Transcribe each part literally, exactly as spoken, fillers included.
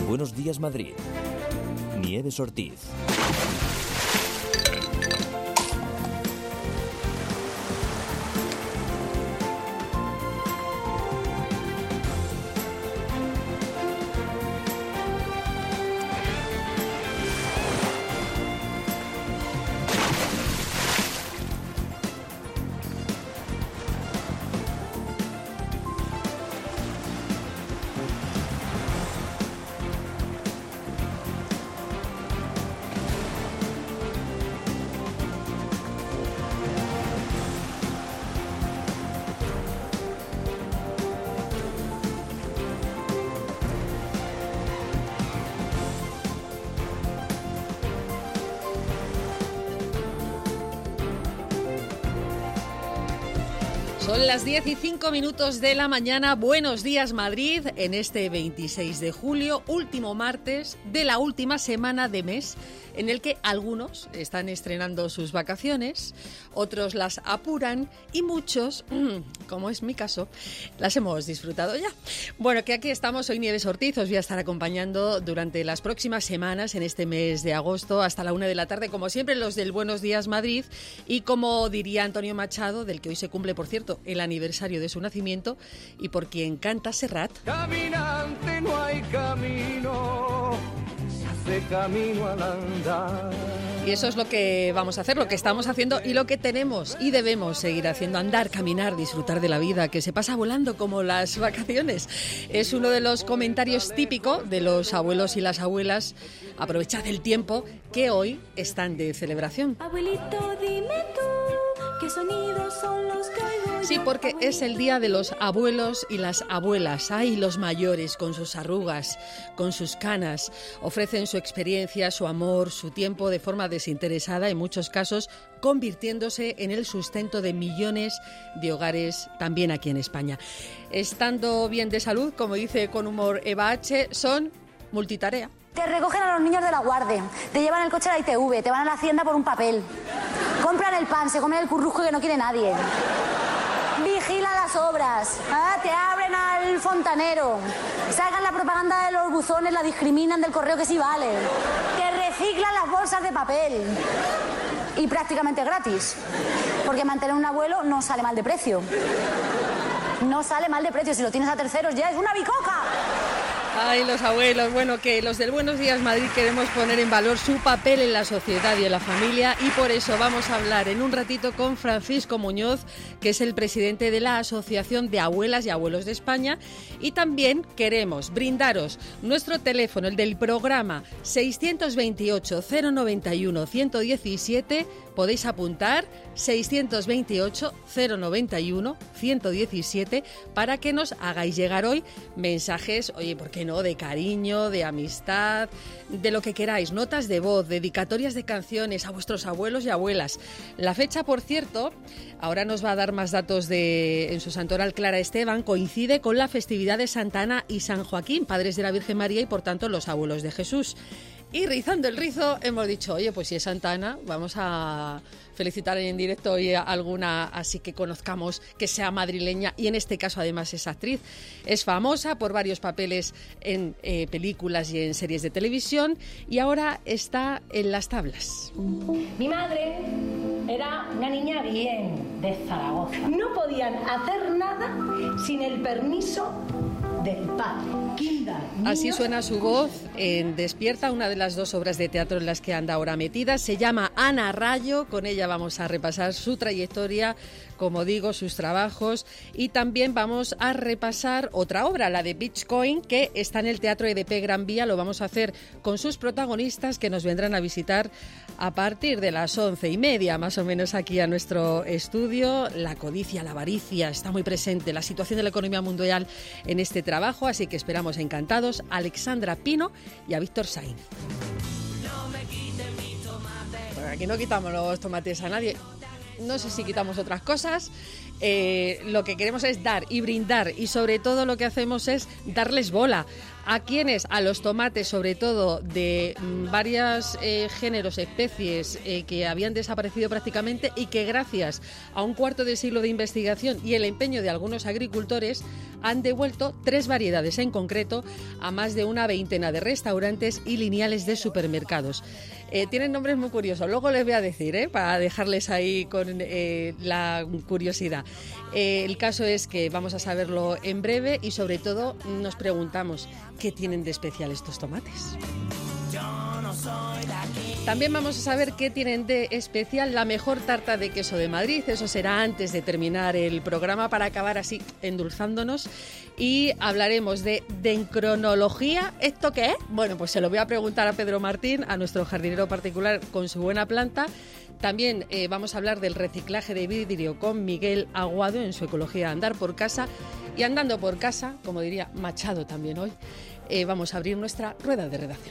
Buenos Días Madrid. Nieves Ortiz. Son las diez y cinco minutos de la mañana. Buenos días, Madrid, en este veintiséis de julio, último martes de la última semana de mes, en el que algunos están estrenando sus vacaciones, otros las apuran y muchos, como es mi caso, las hemos disfrutado ya. Bueno, que aquí estamos, soy Nieves Ortiz, os voy a estar acompañando durante las próximas semanas en este mes de agosto hasta la una de la tarde, como siempre, los del Buenos Días Madrid, y como diría Antonio Machado, del que hoy se cumple, por cierto, el aniversario de su nacimiento y por quien canta Serrat. Caminante no hay camino, se hace camino al andar. Y eso es lo que vamos a hacer, lo que estamos haciendo y lo que tenemos y debemos seguir haciendo: andar, caminar, disfrutar de la vida, que se pasa volando como las vacaciones. Es uno de los comentarios típicos de los abuelos y las abuelas. Aprovechad el tiempo, que hoy están de celebración. Abuelito, dime tú, ¿qué sonidos son los que oigo yo? Sí, porque es el día de los abuelos y las abuelas. Ay, los mayores, con sus arrugas, con sus canas, ofrecen su experiencia, su amor, su tiempo de forma desinteresada, en muchos casos convirtiéndose en el sustento de millones de hogares también aquí en España. Estando bien de salud, como dice con humor Eva H., son multitarea. Te recogen a los niños de la guardia, te llevan el coche a la I T V, te van a la hacienda por un papel, compran el pan, se comen el currusco que no quiere nadie, vigilan las obras, ¿eh? Te abren al fontanero, sacan la propaganda de los buzones, la discriminan del correo que sí vale, te reciclan las bolsas de papel y prácticamente gratis, porque mantener un abuelo no sale mal de precio, no sale mal de precio, si lo tienes a terceros ya es una bicoca. Ay, los abuelos. Bueno, que los del Buenos Días Madrid queremos poner en valor su papel en la sociedad y en la familia, y por eso vamos a hablar en un ratito con Francisco Muñoz, que es el presidente de la Asociación de Abuelas y Abuelos de España, y también queremos brindaros nuestro teléfono, el del programa seiscientos veintiocho, cero noventa y uno, ciento diecisiete. Podéis apuntar seiscientos veintiocho, cero noventa y uno, ciento diecisiete para que nos hagáis llegar hoy mensajes, oye, ¿por qué no?, de cariño, de amistad, de lo que queráis, notas de voz, dedicatorias de canciones a vuestros abuelos y abuelas. La fecha, por cierto, ahora nos va a dar más datos de en su santoral Clara Esteban, coincide con la festividad de Santa Ana y San Joaquín, padres de la Virgen María y por tanto los abuelos de Jesús. Y rizando el rizo hemos dicho, oye, pues si es Santa Ana, vamos a felicitar en directo hoy a alguna así que conozcamos, que sea madrileña, y en este caso además es actriz. Es famosa por varios papeles en eh, películas y en series de televisión, y ahora está en las tablas. Mi madre era una niña bien de Zaragoza. No podían hacer nada sin el permiso del padre. Kinder, Así suena su voz en Despierta, una de las dos obras de teatro en las que anda ahora metida. Se llama Ana Rayo. Con ella vamos a repasar su trayectoria, como digo, sus trabajos, y también vamos a repasar otra obra, la de Bitcoin, que está en el Teatro E D P Gran Vía. Lo vamos a hacer con sus protagonistas, que nos vendrán a visitar a partir de las once y media, más o menos, aquí a nuestro estudio. La codicia, la avaricia, está muy presente, la situación de la economía mundial en este trabajo, así que esperamos encantados a Alexandra Pino y a Víctor Sainz. Bueno, aquí no quitamos los tomates a nadie. No sé si quitamos otras cosas. Eh, lo que queremos es dar y brindar, y sobre todo lo que hacemos es darles bola ¿A quiénes? A los tomates, sobre todo de varios eh, géneros, especies eh, que habían desaparecido prácticamente y que gracias a un cuarto de siglo de investigación y el empeño de algunos agricultores han devuelto tres variedades en concreto a más de una veintena de restaurantes y lineales de supermercados. Eh, tienen nombres muy curiosos, luego les voy a decir, ¿eh? para dejarles ahí con eh, la curiosidad. Eh, el caso es que vamos a saberlo en breve y sobre todo nos preguntamos qué tienen de especial estos tomates. También vamos a saber qué tienen de especial la mejor tarta de queso de Madrid. Eso será antes de terminar el programa para acabar así endulzándonos. Y hablaremos de dendronología. ¿Esto qué es? Bueno, pues se lo voy a preguntar a Pedro Martín, a nuestro jardinero particular con su buena planta. También eh, vamos a hablar del reciclaje de vidrio con Miguel Aguado en su Ecología Andar por Casa. Y andando por casa, como diría Machado también hoy, eh, vamos a abrir nuestra rueda de redacción.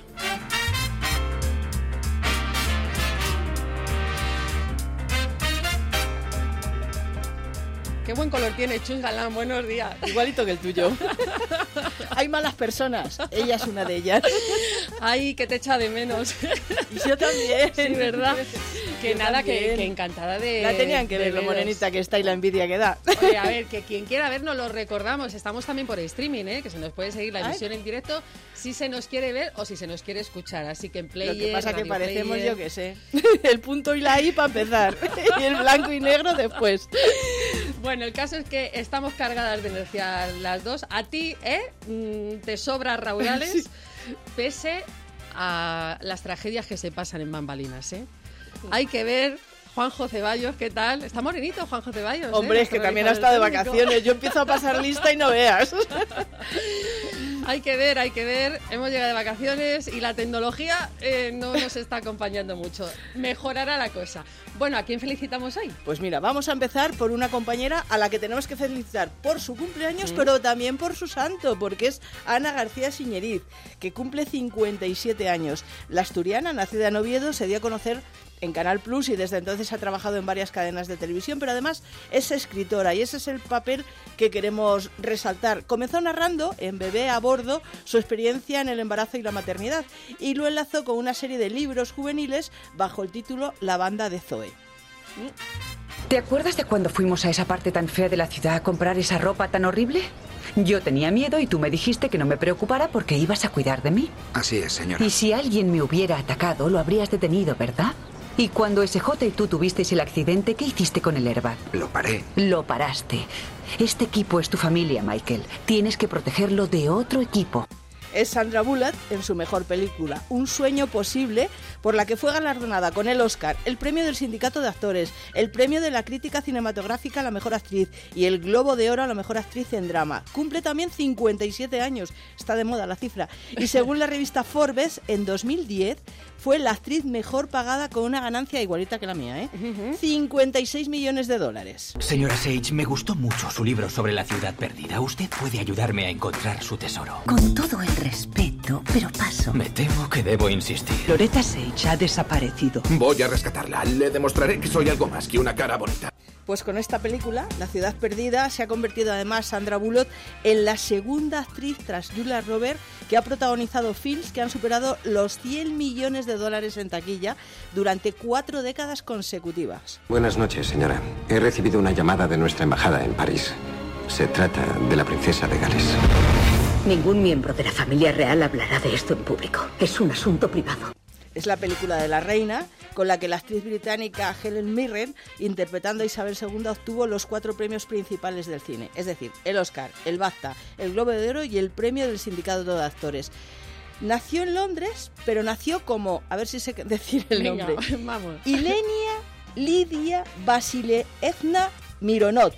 Qué buen color tiene Chus Galán, buenos días. Igualito que el tuyo. Hay malas personas, ella es una de ellas. Ay, que te echa de menos. Y yo también. Sí, ¿verdad? Que yo nada, que, también. que encantada de... La tenían que de ver, lo veros. morenita que está y la envidia que da. Oye, a ver, que quien quiera vernos lo recordamos. Estamos también por streaming, ¿eh? Que se nos puede seguir la Ay. emisión en directo si se nos quiere ver o si se nos quiere escuchar. Así que en Player, Lo que pasa que Radio parecemos, Player. yo que sé, el punto y la I para empezar. Y el blanco y negro después. Bueno, el caso es que estamos cargadas de energía las dos. A ti, ¿eh? Mm, te sobra raudales, sí. Pese a las tragedias que se pasan en bambalinas, ¿eh? Sí. Hay que ver... Juanjo Ceballos, ¿qué tal? Está morenito Juanjo Ceballos. Hombre, ¿eh? es que también ha estado de vacaciones. Yo empiezo a pasar lista y no veas. Hay que ver, hay que ver. Hemos llegado de vacaciones y la tecnología eh, no nos está acompañando mucho. Mejorará la cosa. Bueno, ¿a quién felicitamos hoy? Pues mira, vamos a empezar por una compañera a la que tenemos que felicitar por su cumpleaños, ¿Mm? pero también por su santo, porque es Ana García Siñeriz, que cumple cincuenta y siete años. La asturiana, nacida en Oviedo, se dio a conocer en Canal Plus y desde entonces ha trabajado en varias cadenas de televisión, pero además es escritora y ese es el papel que queremos resaltar. Comenzó narrando en Bebé a bordo su experiencia en el embarazo y la maternidad y lo enlazó con una serie de libros juveniles bajo el título La banda de Zoe. ¿Te acuerdas de cuando fuimos a esa parte tan fea de la ciudad a comprar esa ropa tan horrible? Yo tenía miedo y tú me dijiste que no me preocupara porque ibas a cuidar de mí. Así es, señora. Y si alguien me hubiera atacado, lo habrías detenido, ¿verdad? Y cuando S J y tú tuvisteis el accidente, ¿qué hiciste con el airbag? Lo paré. Lo paraste. Este equipo es tu familia, Michael. Tienes que protegerlo de otro equipo. Es Sandra Bullock en su mejor película, Un sueño posible, por la que fue galardonada con el Oscar, el premio del Sindicato de Actores, el premio de la crítica cinematográfica a la mejor actriz y el Globo de Oro a la mejor actriz en drama. Cumple también cincuenta y siete años, está de moda la cifra, y según la revista Forbes, en dos mil diez fue la actriz mejor pagada con una ganancia igualita que la mía, ¿eh? Uh-huh. cincuenta y seis millones de dólares. Señora Sage, me gustó mucho su libro sobre la ciudad perdida. Usted puede ayudarme a encontrar su tesoro. Con todo el respeto, pero paso. Me temo que debo insistir. Loretta Sage ha desaparecido. Voy a rescatarla. Le demostraré que soy algo más que una cara bonita. Pues con esta película, La ciudad perdida, se ha convertido además Sandra Bullock en la segunda actriz tras Julia Roberts que ha protagonizado films que han superado los cien millones de dólares en taquilla durante cuatro décadas consecutivas. Buenas noches, señora. He recibido una llamada de nuestra embajada en París. Se trata de la princesa de Gales. Ningún miembro de la familia real hablará de esto en público. Es un asunto privado. Es la película de la reina, con la que la actriz británica Helen Mirren, interpretando a Isabel segunda, obtuvo los cuatro premios principales del cine. Es decir, el Oscar, el BAFTA, el Globo de Oro y el premio del Sindicato de Actores. Nació en Londres, pero nació como, a ver si sé decir el Venga, nombre, vamos. Ilenia Lidia Vasilyevna Mironov.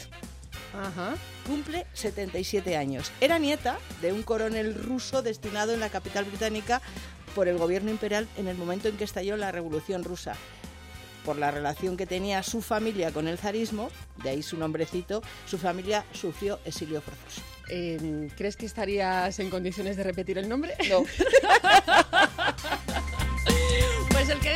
Ajá. Cumple setenta y siete años. Era nieta de un coronel ruso destinado en la capital británica por el gobierno imperial en el momento en que estalló la Revolución Rusa. Por la relación que tenía su familia con el zarismo, de ahí su nombrecito, su familia sufrió exilio forzoso. Eh, ¿Crees que estarías en condiciones de repetir el nombre? No. Pues el que haya repetido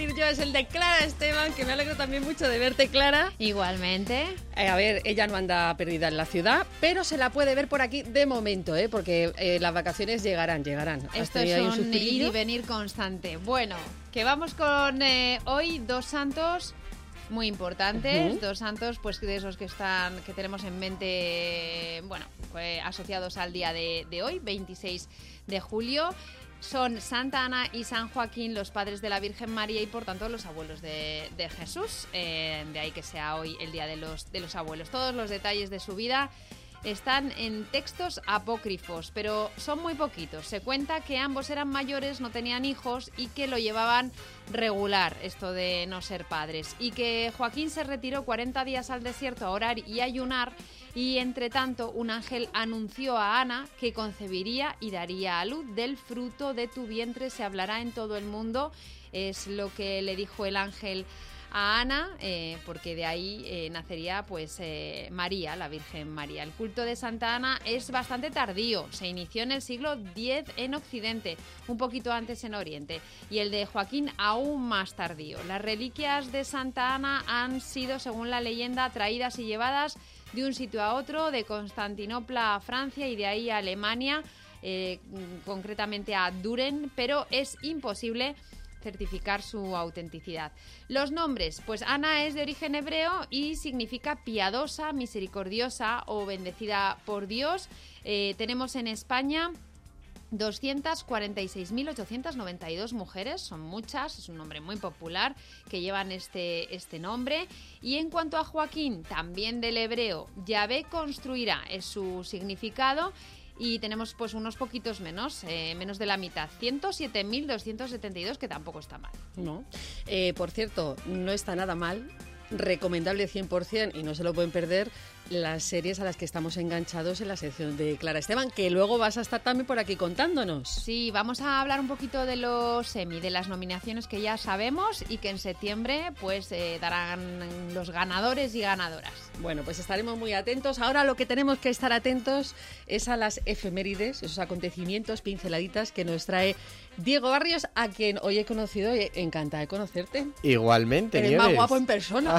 decir yo es el de Clara Esteban, que me alegro también mucho de verte, Clara. Igualmente. Eh, a ver, ella no anda perdida en la ciudad, pero se la puede ver por aquí de momento, ¿eh? Porque eh, las vacaciones llegarán, llegarán. Esto es un, un ir y venir constante. Bueno, que vamos con eh, hoy dos santos muy importantes, uh-huh. dos santos pues de esos que están que tenemos en mente, bueno, pues, asociados al día de, de hoy, veintiséis de julio. Son Santa Ana y San Joaquín, los padres de la Virgen María y por tanto los abuelos de, de Jesús. Eh, de ahí que sea hoy el día de los, de los abuelos. Todos los detalles de su vida están en textos apócrifos, pero son muy poquitos. Se cuenta que ambos eran mayores, no tenían hijos y que lo llevaban regular, esto de no ser padres. Y que Joaquín se retiró cuarenta días al desierto a orar y ayunar y, entre tanto, un ángel anunció a Ana que concebiría y daría a luz. Del fruto de tu vientre se hablará en todo el mundo. Es lo que le dijo el ángel a Ana, eh, porque de ahí eh, nacería pues eh, María, la Virgen María. El culto de Santa Ana es bastante tardío, se inició en el siglo diez en Occidente, un poquito antes en Oriente, y el de Joaquín aún más tardío. Las reliquias de Santa Ana han sido, según la leyenda, traídas y llevadas de un sitio a otro, de Constantinopla a Francia y de ahí a Alemania, eh, concretamente a Düren, pero es imposible certificar su autenticidad. Los nombres, pues Ana es de origen hebreo y significa piadosa, misericordiosa o bendecida por Dios. Eh, tenemos en España doscientas cuarenta y seis mil ochocientas noventa y dos mujeres, son muchas, es un nombre muy popular que llevan este, este nombre. Y en cuanto a Joaquín, también del hebreo, Yahvé construirá, es su significado. Y tenemos pues unos poquitos menos, eh, menos de la mitad, ciento siete mil doscientos setenta y dos, que tampoco está mal. No, eh, por cierto, no está nada mal, recomendable cien por ciento y no se lo pueden perder las series a las que estamos enganchados en la sección de Clara Esteban, que luego vas a estar también por aquí contándonos. Sí, vamos a hablar un poquito de los Emmy, de las nominaciones que ya sabemos y que en septiembre pues eh, darán los ganadores y ganadoras. Bueno, pues estaremos muy atentos. Ahora lo que tenemos que estar atentos es a las efemérides, esos acontecimientos, pinceladitas que nos trae Diego Barrios, a quien hoy he conocido y encantada de conocerte. Igualmente, Eres Nieves. más guapo en persona.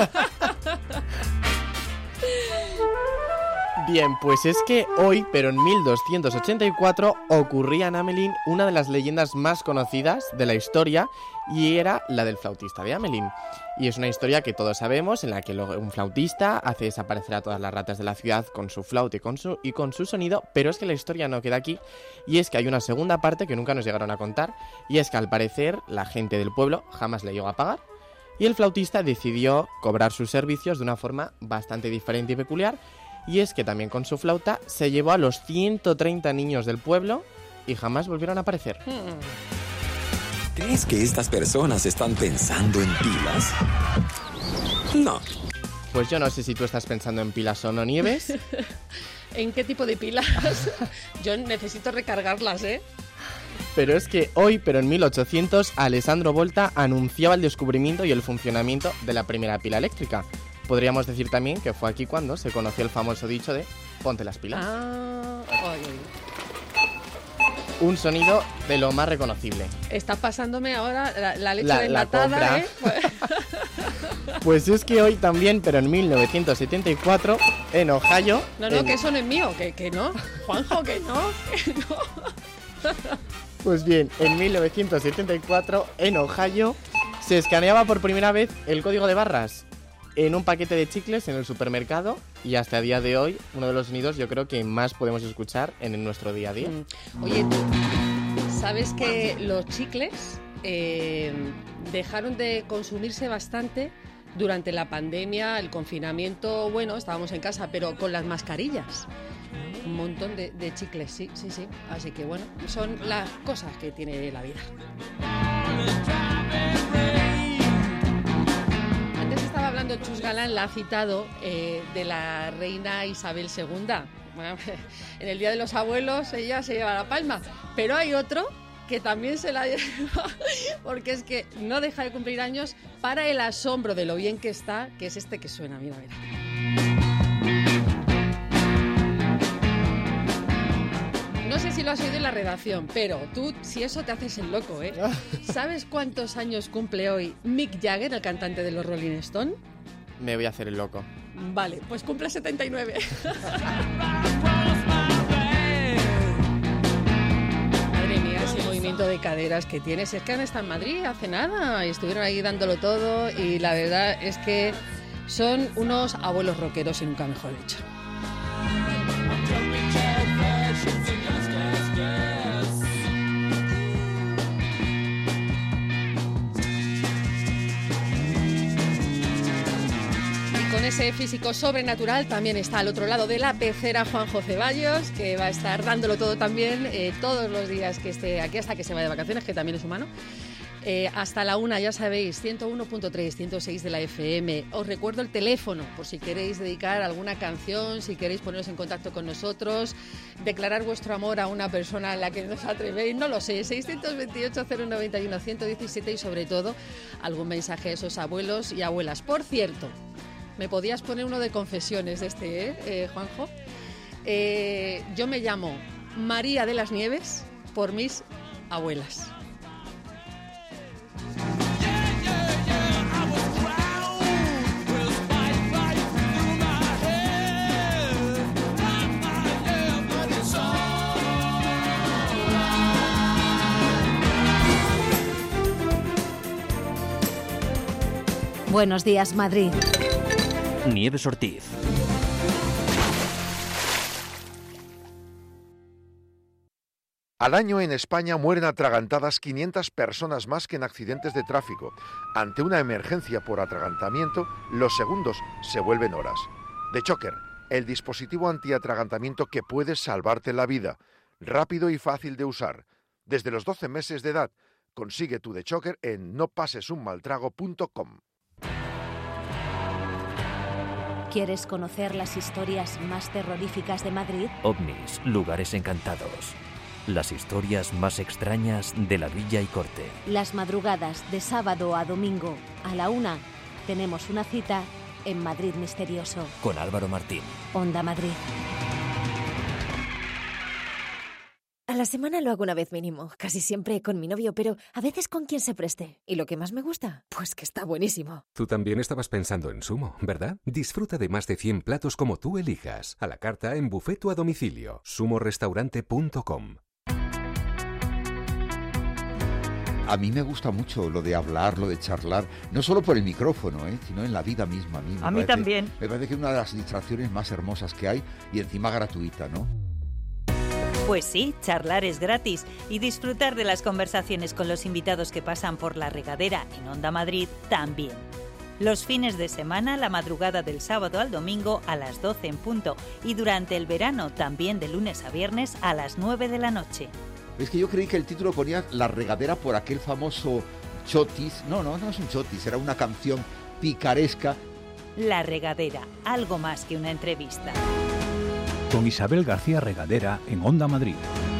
Bien, pues es que hoy, pero en mil doscientos ochenta y cuatro, ocurría en Hamelin una de las leyendas más conocidas de la historia, y era la del flautista de Hamelin. Y es una historia que todos sabemos, en la que un flautista hace desaparecer a todas las ratas de la ciudad con su flauta y con su, y con su sonido, pero es que la historia no queda aquí, y es que hay una segunda parte que nunca nos llegaron a contar, y es que al parecer la gente del pueblo jamás le llegó a pagar, y el flautista decidió cobrar sus servicios de una forma bastante diferente y peculiar. Y es que también con su flauta se llevó a los ciento treinta niños del pueblo y jamás volvieron a aparecer. ¿Crees que estas personas están pensando en pilas? No. Pues yo no sé si tú estás pensando en pilas o no, Nieves. ¿En qué tipo de pilas? Yo necesito recargarlas, ¿eh? Pero es que hoy, pero en mil ochocientos, Alessandro Volta anunciaba el descubrimiento y el funcionamiento de la primera pila eléctrica. Podríamos decir también que fue aquí cuando se conoció el famoso dicho de ponte las pilas. Ah, oye. Un sonido de lo más reconocible. Está pasándome ahora la, la leche la, enlatada, la ¿eh? Pues es que hoy también, pero en mil novecientos setenta y cuatro, en Ohio... No, no, en... que eso no es mío, que, que no. Juanjo, que no, que no. Pues bien, en mil novecientos setenta y cuatro, en Ohio, se escaneaba por primera vez el código de barras en un paquete de chicles en el supermercado, y hasta el día de hoy uno de los sonidos yo creo que más podemos escuchar en nuestro día a día. Mm. Oye, ¿tú sabes que los chicles eh, dejaron de consumirse bastante durante la pandemia, el confinamiento? Bueno, estábamos en casa, pero con las mascarillas. Un montón de, de chicles, sí, sí, sí. Así que bueno, son las cosas que tiene la vida. Estaba hablando Chus Galán, la ha citado, eh, de la reina Isabel segunda. Bueno, en el Día de los Abuelos ella se lleva la palma, pero hay otro que también se la lleva, porque es que no deja de cumplir años, para el asombro de lo bien que está, que es este que suena, mira, mira. No sé si si lo has oído en la redacción, pero tú, si eso te haces el loco, ¿eh? ¿Sabes cuántos años cumple hoy Mick Jagger, el cantante de los Rolling Stones? Me voy a hacer el loco. Vale, pues cumple setenta y nueve. Madre mía, ese movimiento de caderas que tienes. Es que han estado en Madrid hace nada y estuvieron ahí dándolo todo y la verdad es que son unos abuelos rockeros y nunca mejor dicho. Con ese físico sobrenatural también está al otro lado de la pecera Juanjo Ceballos, que va a estar dándolo todo también eh, todos los días que esté aquí hasta que se vaya de vacaciones, que también es humano. Eh, hasta la una, ya sabéis, ciento uno punto tres, ciento seis de la F M. Os recuerdo el teléfono por si queréis dedicar alguna canción, si queréis poneros en contacto con nosotros, declarar vuestro amor a una persona a la que no os atrevéis, no lo sé, seiscientos veintiocho, cero noventa y uno, ciento diecisiete y sobre todo algún mensaje a esos abuelos y abuelas. Por cierto, me podías poner uno de confesiones de este, ¿eh, eh Juanjo? Eh, yo me llamo María de las Nieves por mis abuelas. Buenos días, Madrid. Nieves Ortiz. Al año en España mueren atragantadas quinientas personas más que en accidentes de tráfico. Ante una emergencia por atragantamiento, los segundos se vuelven horas. The Choker, el dispositivo antiatragantamiento que puede salvarte la vida. Rápido y fácil de usar. Desde los doce meses de edad, consigue tu The Choker en no pases un mal trago punto com. ¿Quieres conocer las historias más terroríficas de Madrid? OVNIs, lugares encantados. Las historias más extrañas de la Villa y Corte. Las madrugadas de sábado a domingo a la una tenemos una cita en Madrid Misterioso. Con Álvaro Martín. Onda Madrid. A la semana lo hago una vez mínimo, casi siempre con mi novio, pero a veces con quien se preste. ¿Y lo que más me gusta? Pues que está buenísimo. Tú también estabas pensando en Sumo, ¿verdad? Disfruta de más de cien platos como tú elijas. A la carta en buffet o a domicilio. sumo restaurante punto com. A mí me gusta mucho lo de hablar, lo de charlar, no solo por el micrófono, ¿eh? sino en la vida misma. A mí, me a mí parece, también. Me parece que es una de las distracciones más hermosas que hay y encima gratuita, ¿no? Pues sí, charlar es gratis y disfrutar de las conversaciones con los invitados que pasan por La Regadera en Onda Madrid también. Los fines de semana, la madrugada del sábado al domingo a las doce en punto y durante el verano también de lunes a viernes a las nueve de la noche. Es que yo creí que el título ponía La Regadera por aquel famoso chotis. No, no, no es un chotis, era una canción picaresca. La Regadera, algo más que una entrevista. Con Isabel García Regadera en Onda Madrid.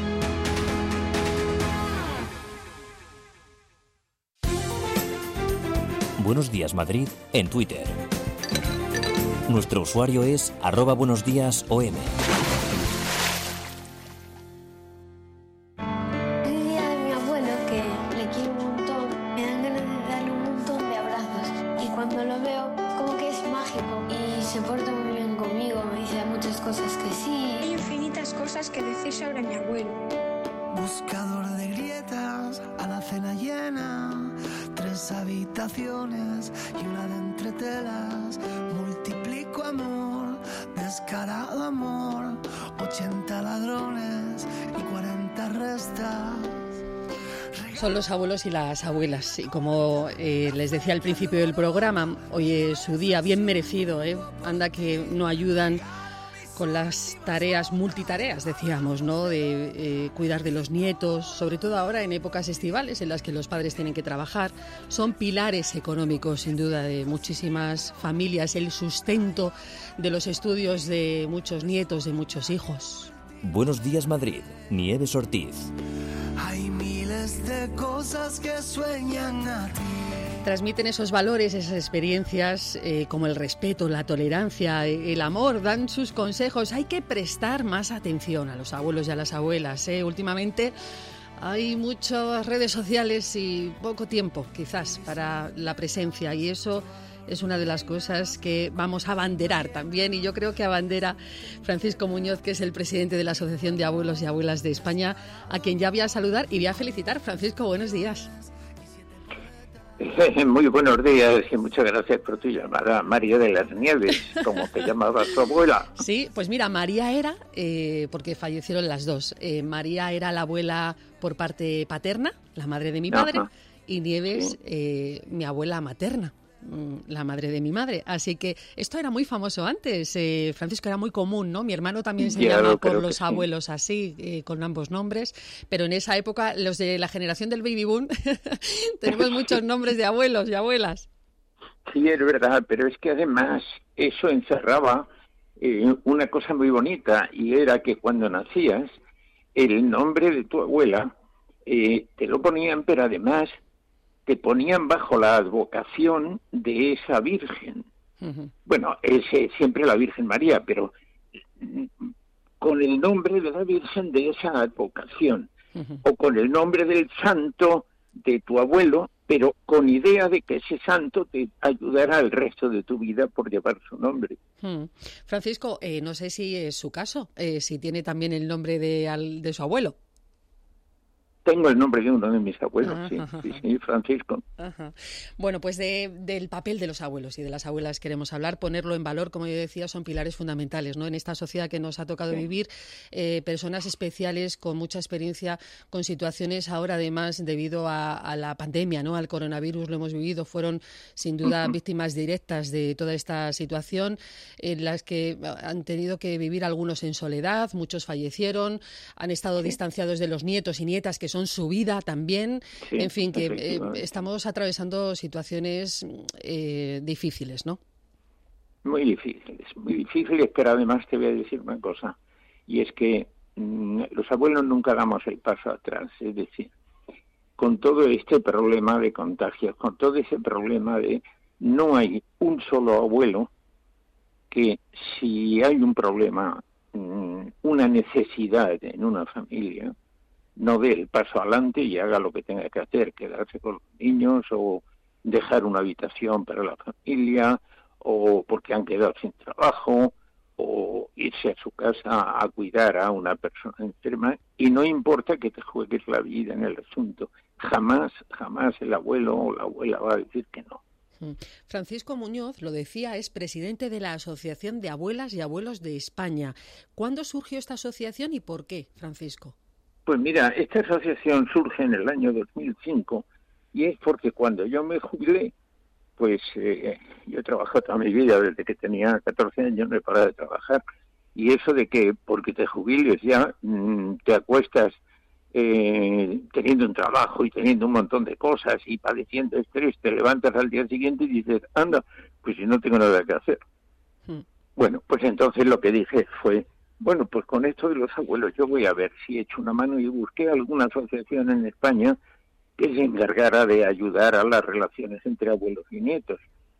Buenos días, Madrid, en Twitter. Nuestro usuario es arroba buenos días O M. Que decir sobre mi abuelo. Buscador de grietas a la cena llena, tres habitaciones y una de entretelas. Multiplico amor, descarado amor, ochenta ladrones y cuarenta restas. Son los abuelos y las abuelas y como eh, les decía al principio del programa, hoy es su día bien merecido, ¿eh? Anda que no ayudan con las tareas, multitareas, decíamos, ¿no? De eh, cuidar de los nietos, sobre todo ahora en épocas estivales en las que los padres tienen que trabajar. Son pilares económicos, sin duda, de muchísimas familias, el sustento de los estudios de muchos nietos, de muchos hijos. Buenos días, Madrid. Nieves Ortiz. Hay miles de cosas que sueñan a ti. Transmiten esos valores, esas experiencias, eh, como el respeto, la tolerancia, el amor, dan sus consejos. Hay que prestar más atención a los abuelos y a las abuelas, ¿eh? Últimamente hay muchas redes sociales y poco tiempo, quizás, para la presencia, y eso es una de las cosas que vamos a abanderar también, y yo creo que abandera Francisco Muñoz, que es el presidente de la Asociación de Abuelos y Abuelas de España, a quien ya voy a saludar y voy a felicitar. Francisco, buenos días. Muy buenos días y muchas gracias por tu llamada, María de las Nieves, como te llamaba tu abuela. Sí, pues mira, María era, eh, porque fallecieron las dos, eh, María era la abuela por parte paterna, la madre de mi padre, Ajá. y Nieves, sí. eh, mi abuela materna, la madre de mi madre. Así que esto era muy famoso antes, eh, Francisco, era muy común, ¿no? Mi hermano también se ya llama por los abuelos sí. así, eh, con ambos nombres, pero en esa época los de la generación del baby boom tenemos muchos nombres de abuelos y abuelas. Sí, es verdad, pero es que además eso encerraba eh, una cosa muy bonita, y era que cuando nacías, el nombre de tu abuela eh, te lo ponían, pero además te ponían bajo la advocación de esa Virgen. Uh-huh. Bueno, es eh, siempre la Virgen María, pero con el nombre de la Virgen de esa advocación, uh-huh. o con el nombre del santo de tu abuelo, pero con idea de que ese santo te ayudará el resto de tu vida por llevar su nombre. Uh-huh. Francisco, eh, no sé si es su caso, eh, si tiene también el nombre de, al, de su abuelo. Tengo el nombre de uno de mis abuelos, sí, sí, sí, Francisco. Ajá. Bueno, pues de, del papel de los abuelos y de las abuelas queremos hablar, ponerlo en valor, como yo decía, son pilares fundamentales, ¿no? En esta sociedad que nos ha tocado sí. vivir, eh, personas especiales con mucha experiencia, con situaciones ahora además debido a, a la pandemia, ¿no? Al coronavirus lo hemos vivido, fueron sin duda uh-huh. víctimas directas de toda esta situación, en las que han tenido que vivir algunos en soledad, muchos fallecieron, han estado sí. distanciados de los nietos y nietas que son su vida también, sí, en fin, que eh, estamos atravesando situaciones eh, difíciles, ¿no? Muy difíciles, muy difíciles, pero además te voy a decir una cosa, y es que mmm, los abuelos nunca damos el paso atrás, es decir, con todo este problema de contagios, con todo ese problema de no hay un solo abuelo que si hay un problema, mmm, una necesidad en una familia, no dé el paso adelante y haga lo que tenga que hacer, quedarse con los niños o dejar una habitación para la familia, o porque han quedado sin trabajo, o irse a su casa a cuidar a una persona enferma, y no importa que te juegues la vida en el asunto. Jamás, jamás el abuelo o la abuela va a decir que no. Francisco Muñoz, lo decía, es presidente de la Asociación de Abuelas y Abuelos de España. ¿Cuándo surgió esta asociación y por qué, Francisco? Pues mira, esta asociación surge en el año dos mil cinco y es porque cuando yo me jubilé, pues eh, yo he trabajado toda mi vida, desde que tenía catorce años no he parado de trabajar, y eso de que porque te jubiles ya mmm, te acuestas eh, teniendo un trabajo y teniendo un montón de cosas y padeciendo estrés, te levantas al día siguiente y dices, anda, pues si no tengo nada que hacer. Hmm. Bueno, pues entonces lo que dije fue, bueno, pues con esto de los abuelos yo voy a ver si echo una mano, y busqué alguna asociación en España que se encargara de ayudar a las relaciones entre abuelos y nietos.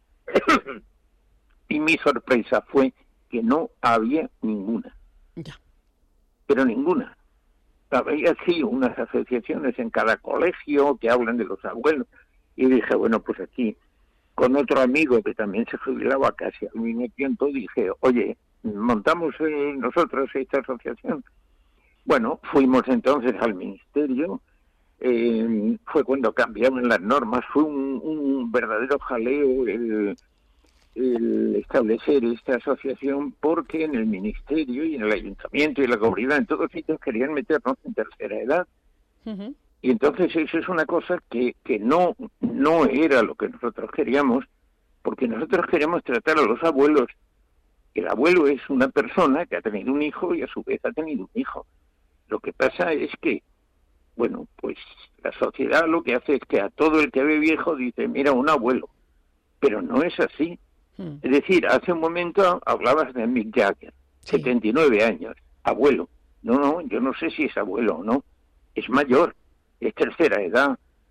Y mi sorpresa fue que no había ninguna. Ya. Pero ninguna. Había sí unas asociaciones en cada colegio que hablan de los abuelos. Y dije, bueno, pues aquí, con otro amigo que también se jubilaba casi al mismo tiempo, dije, oye, montamos eh, nosotros esta asociación. Bueno, fuimos entonces al ministerio, eh, fue cuando cambiaron las normas, fue un, un verdadero jaleo el, el establecer esta asociación, porque en el ministerio y en el ayuntamiento y en la comunidad, en todos sitios querían meternos en tercera edad. Uh-huh. Y entonces eso es una cosa que, que no, no era lo que nosotros queríamos, porque nosotros queremos tratar a los abuelos. El abuelo es una persona que ha tenido un hijo y a su vez ha tenido un hijo. Lo que pasa es que, bueno, pues la sociedad lo que hace es que a todo el que ve viejo dice, mira, un abuelo. Pero no es así. Hmm. Es decir, hace un momento hablabas de Mick Jagger, sí. setenta y nueve años, abuelo. No, no, yo no sé si es abuelo o no. Es mayor, es tercera edad.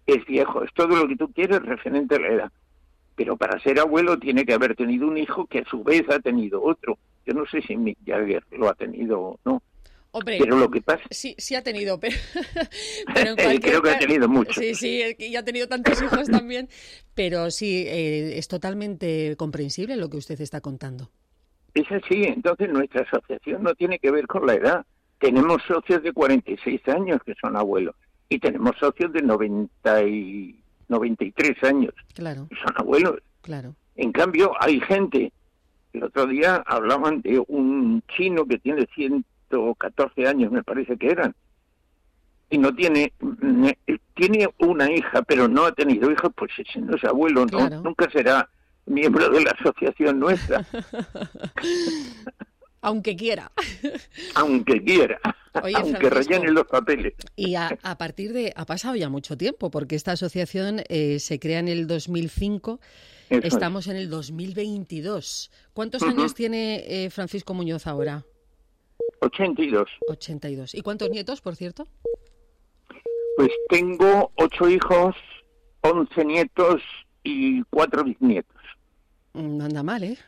es viejo, es todo lo que tú quieres referente a la edad. Pero para ser abuelo tiene que haber tenido un hijo que a su vez ha tenido otro. Yo no sé si Mick Jagger lo ha tenido o no. Hombre, pero lo que pasa... Sí, sí ha tenido, pero... pero en cualquier... Creo que ha tenido mucho. Sí, sí, y ha tenido tantos hijos también. Pero sí, eh, es totalmente comprensible lo que usted está contando. Es así, entonces nuestra asociación no tiene que ver con la edad. Tenemos socios de cuarenta y seis años que son abuelos. Y tenemos socios de noventa y... noventa y tres años, claro. Son abuelos. Claro. En cambio, hay gente, el otro día hablaban de un chino que tiene ciento catorce años, me parece que eran, y no tiene, tiene una hija, pero no ha tenido hijos, pues ese no es abuelo, claro. no, nunca será miembro de la asociación nuestra. Aunque quiera. Aunque quiera. Oye, aunque rellene los papeles. Y a, a partir de... Ha pasado ya mucho tiempo, porque esta asociación eh, se crea en el dos mil cinco. Eso Estamos es. en el dos mil veintidós. ¿Cuántos uh-huh. años tiene eh, Francisco Muñoz ahora? ochenta y dos. ochenta y dos. ¿Y cuántos nietos, por cierto? Pues tengo ocho hijos, once nietos y cuatro bisnietos. No anda mal, ¿eh?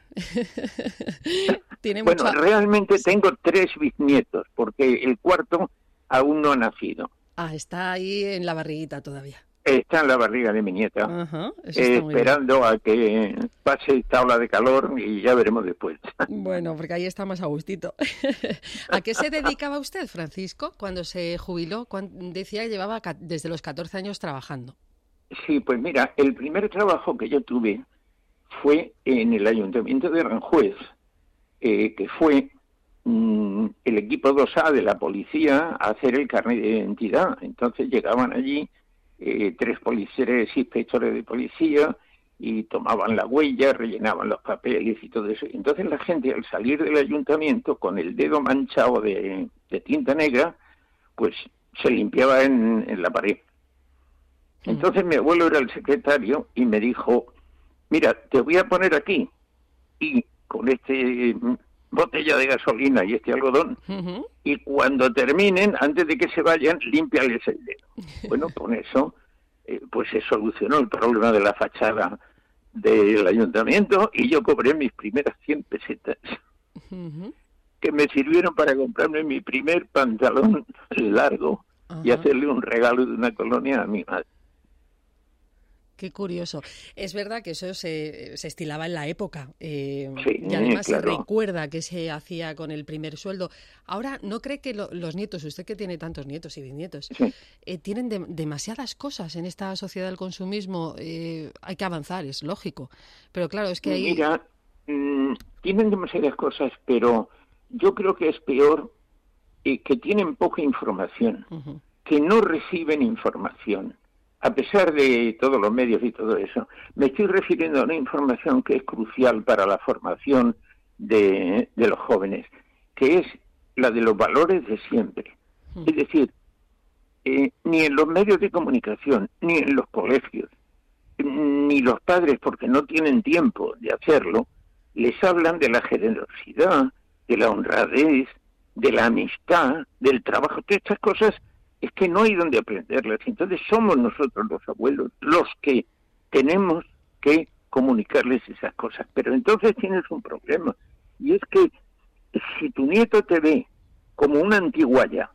Tiene bueno, mucha... realmente tengo tres bisnietos, porque el cuarto aún no ha nacido. Ah, está ahí en la barriguita todavía. Está en la barriga de mi nieta, uh-huh, eh, esperando a que pase esta ola de calor y ya veremos después. Bueno, porque ahí está más a gustito. ¿A qué se dedicaba usted, Francisco, cuando se jubiló? Decía que llevaba desde los catorce años trabajando. Sí, pues mira, el primer trabajo que yo tuve fue en el Ayuntamiento de Aranjuez, eh, que fue mmm, el equipo dos A de la policía a hacer el carnet de identidad. Entonces llegaban allí eh, tres policías, inspectores de policía, y tomaban la huella, rellenaban los papeles y todo eso. Entonces la gente, al salir del ayuntamiento con el dedo manchado de, de tinta negra, pues se limpiaba en, en la pared. Entonces mi abuelo era el secretario y me dijo: mira, te voy a poner aquí, y con este botella de gasolina y este algodón, uh-huh. y cuando terminen, antes de que se vayan, límpiales el dedo. Bueno, con eso, eh, pues se solucionó el problema de la fachada del ayuntamiento, y yo cobré mis primeras cien pesetas, uh-huh. que me sirvieron para comprarme mi primer pantalón largo, uh-huh. y hacerle un regalo de una colonia a mi madre. Qué curioso. Es verdad que eso se, se estilaba en la época, eh, sí, y además claro. se recuerda que se hacía con el primer sueldo. Ahora, ¿no cree que lo, los nietos, usted que tiene tantos nietos y bisnietos, sí. eh, tienen de, demasiadas cosas en esta sociedad del consumismo? Eh, hay que avanzar, es lógico. Pero claro, es que hay... Mira, mmm, tienen demasiadas cosas, pero yo creo que es peor eh, que tienen poca información, uh-huh. que no reciben información. A pesar de todos los medios y todo eso, me estoy refiriendo a una información que es crucial para la formación de, de los jóvenes, que es la de los valores de siempre. Mm. Es decir, eh, ni en los medios de comunicación, ni en los colegios, ni los padres, porque no tienen tiempo de hacerlo, les hablan de la generosidad, de la honradez, de la amistad, del trabajo. Todas estas cosas es que no hay donde aprenderlas. Entonces somos nosotros los abuelos los que tenemos que comunicarles esas cosas. Pero entonces tienes un problema, y es que si tu nieto te ve como una antiguaya,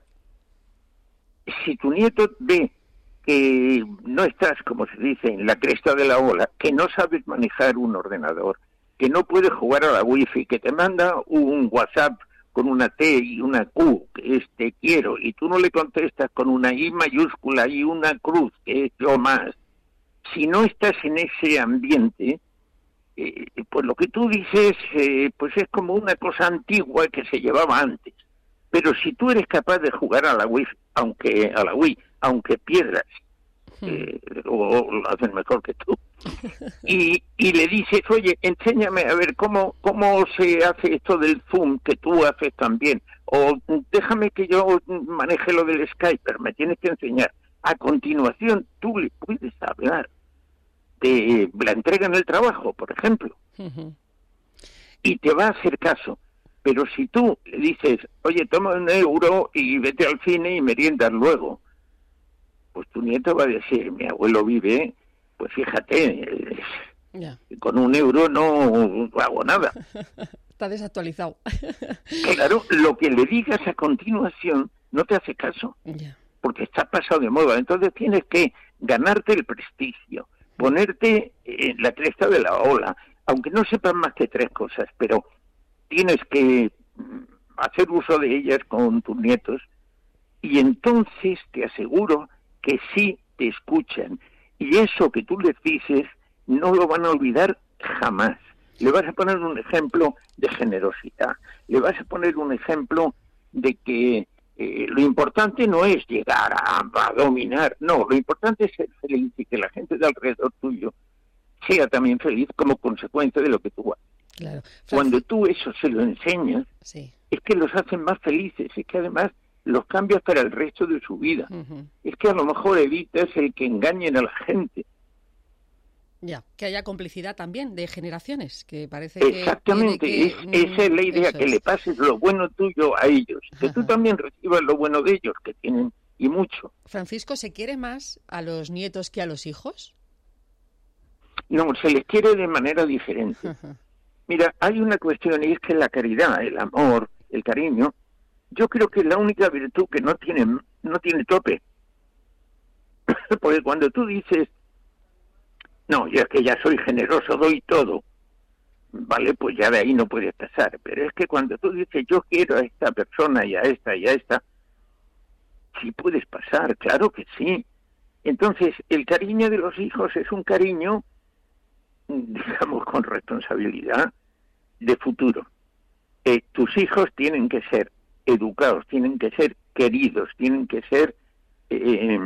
si tu nieto ve que no estás, como se dice, en la cresta de la ola, que no sabes manejar un ordenador, que no puedes jugar a la wifi, que te manda un WhatsApp con una T y una Q, que es te quiero, y tú no le contestas con una I mayúscula y una cruz, que es yo más, si no estás en ese ambiente, eh, pues lo que tú dices, eh, pues es como una cosa antigua que se llevaba antes. Pero si tú eres capaz de jugar a la Wii, aunque a la Wii, aunque pierdas, eh, o lo hacen mejor que tú, y, y le dices, oye, enséñame a ver cómo cómo se hace esto del Zoom, que tú haces también, o déjame que yo maneje lo del Skype, pero me tienes que enseñar. A continuación, tú le puedes hablar de la entrega en el trabajo, por ejemplo, uh-huh. y te va a hacer caso. Pero si tú le dices, oye, toma un euro y vete al cine y meriendas luego, pues tu nieto va a decir, mi abuelo vive, pues fíjate, Ya. con un euro no hago nada. Está desactualizado. Claro, lo que le digas a continuación no te hace caso, Ya. porque está pasado de moda. Entonces tienes que ganarte el prestigio, ponerte en la cresta de la ola, aunque no sepas más que tres cosas, pero tienes que hacer uso de ellas con tus nietos, y entonces te aseguro que sí te escuchan, y eso que tú les dices no lo van a olvidar jamás. Le vas a poner un ejemplo de generosidad, le vas a poner un ejemplo de que eh, lo importante no es llegar a, a dominar, no, lo importante es ser feliz y que la gente de alrededor tuyo sea también feliz como consecuencia de lo que tú haces. Claro. Cuando tú eso se lo enseñas, Sí. es que los hacen más felices, es que además los cambias para el resto de su vida. Ujú. Es que a lo mejor evitas el que engañen a la gente. Ya, que haya complicidad también de generaciones, que parece que... Exactamente, tiene que, es, esa es la idea, eso que es. le pases lo bueno tuyo a ellos, que tú también recibas lo bueno de ellos, que tienen, y mucho. Francisco, ¿se quiere más a los nietos que a los hijos? No, se les quiere de manera diferente. Mira, hay una cuestión, y es que la caridad, el amor, el cariño, yo creo que es la única virtud que no tiene, no tiene tope. Porque cuando tú dices, no, yo es que ya soy generoso, doy todo, vale, pues ya de ahí no puedes pasar. Pero es que cuando tú dices, yo quiero a esta persona y a esta y a esta, sí puedes pasar, claro que sí. Entonces, el cariño de los hijos es un cariño, digamos, con responsabilidad de futuro. Eh, tus hijos tienen que ser educados, tienen que ser queridos, tienen que ser eh,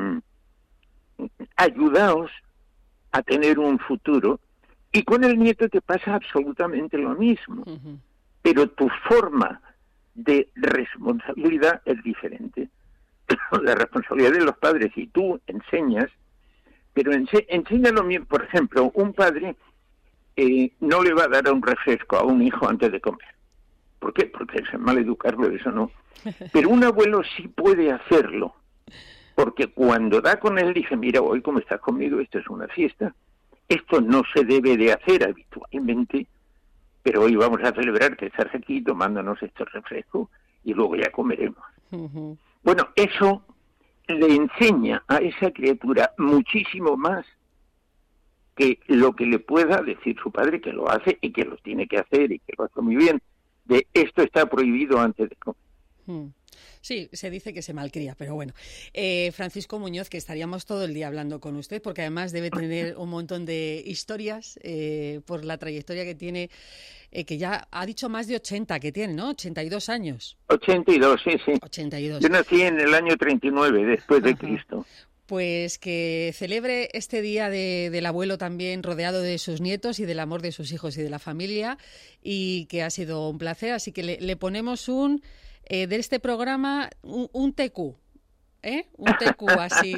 ayudados a tener un futuro, y con el nieto te pasa absolutamente lo mismo, uh-huh. pero tu forma de responsabilidad es diferente. La responsabilidad de los padres, y tú enseñas, pero ense- enséñalo bien. Por ejemplo, un padre eh, no le va a dar un refresco a un hijo antes de comer. ¿Por qué? Porque es mal educarlo, eso no. Pero un abuelo sí puede hacerlo, porque cuando da con él dice, mira, hoy como estás conmigo, esto es una fiesta, esto no se debe de hacer habitualmente, pero hoy vamos a celebrar que estás aquí tomándonos estos refrescos y luego ya comeremos. Uh-huh. Bueno, eso le enseña a esa criatura muchísimo más que lo que le pueda decir su padre, que lo hace y que lo tiene que hacer y que lo hace muy bien, de esto está prohibido antes de comer. Hmm. Sí, se dice que se malcría, pero bueno. Eh, Francisco Muñoz, que estaríamos todo el día hablando con usted, porque además debe tener un montón de historias eh, por la trayectoria que tiene, eh, que ya ha dicho más de ochenta que tiene, ¿no? ochenta y dos años. ochenta y dos, sí, sí. ochenta y dos. Yo nací en el año treinta y nueve, después de Cristo. Pues que celebre este día de, del abuelo también rodeado de sus nietos y del amor de sus hijos y de la familia, y que ha sido un placer. Así que le, le ponemos un... Eh, de este programa, un, un T Q, ¿eh? Un T Q así.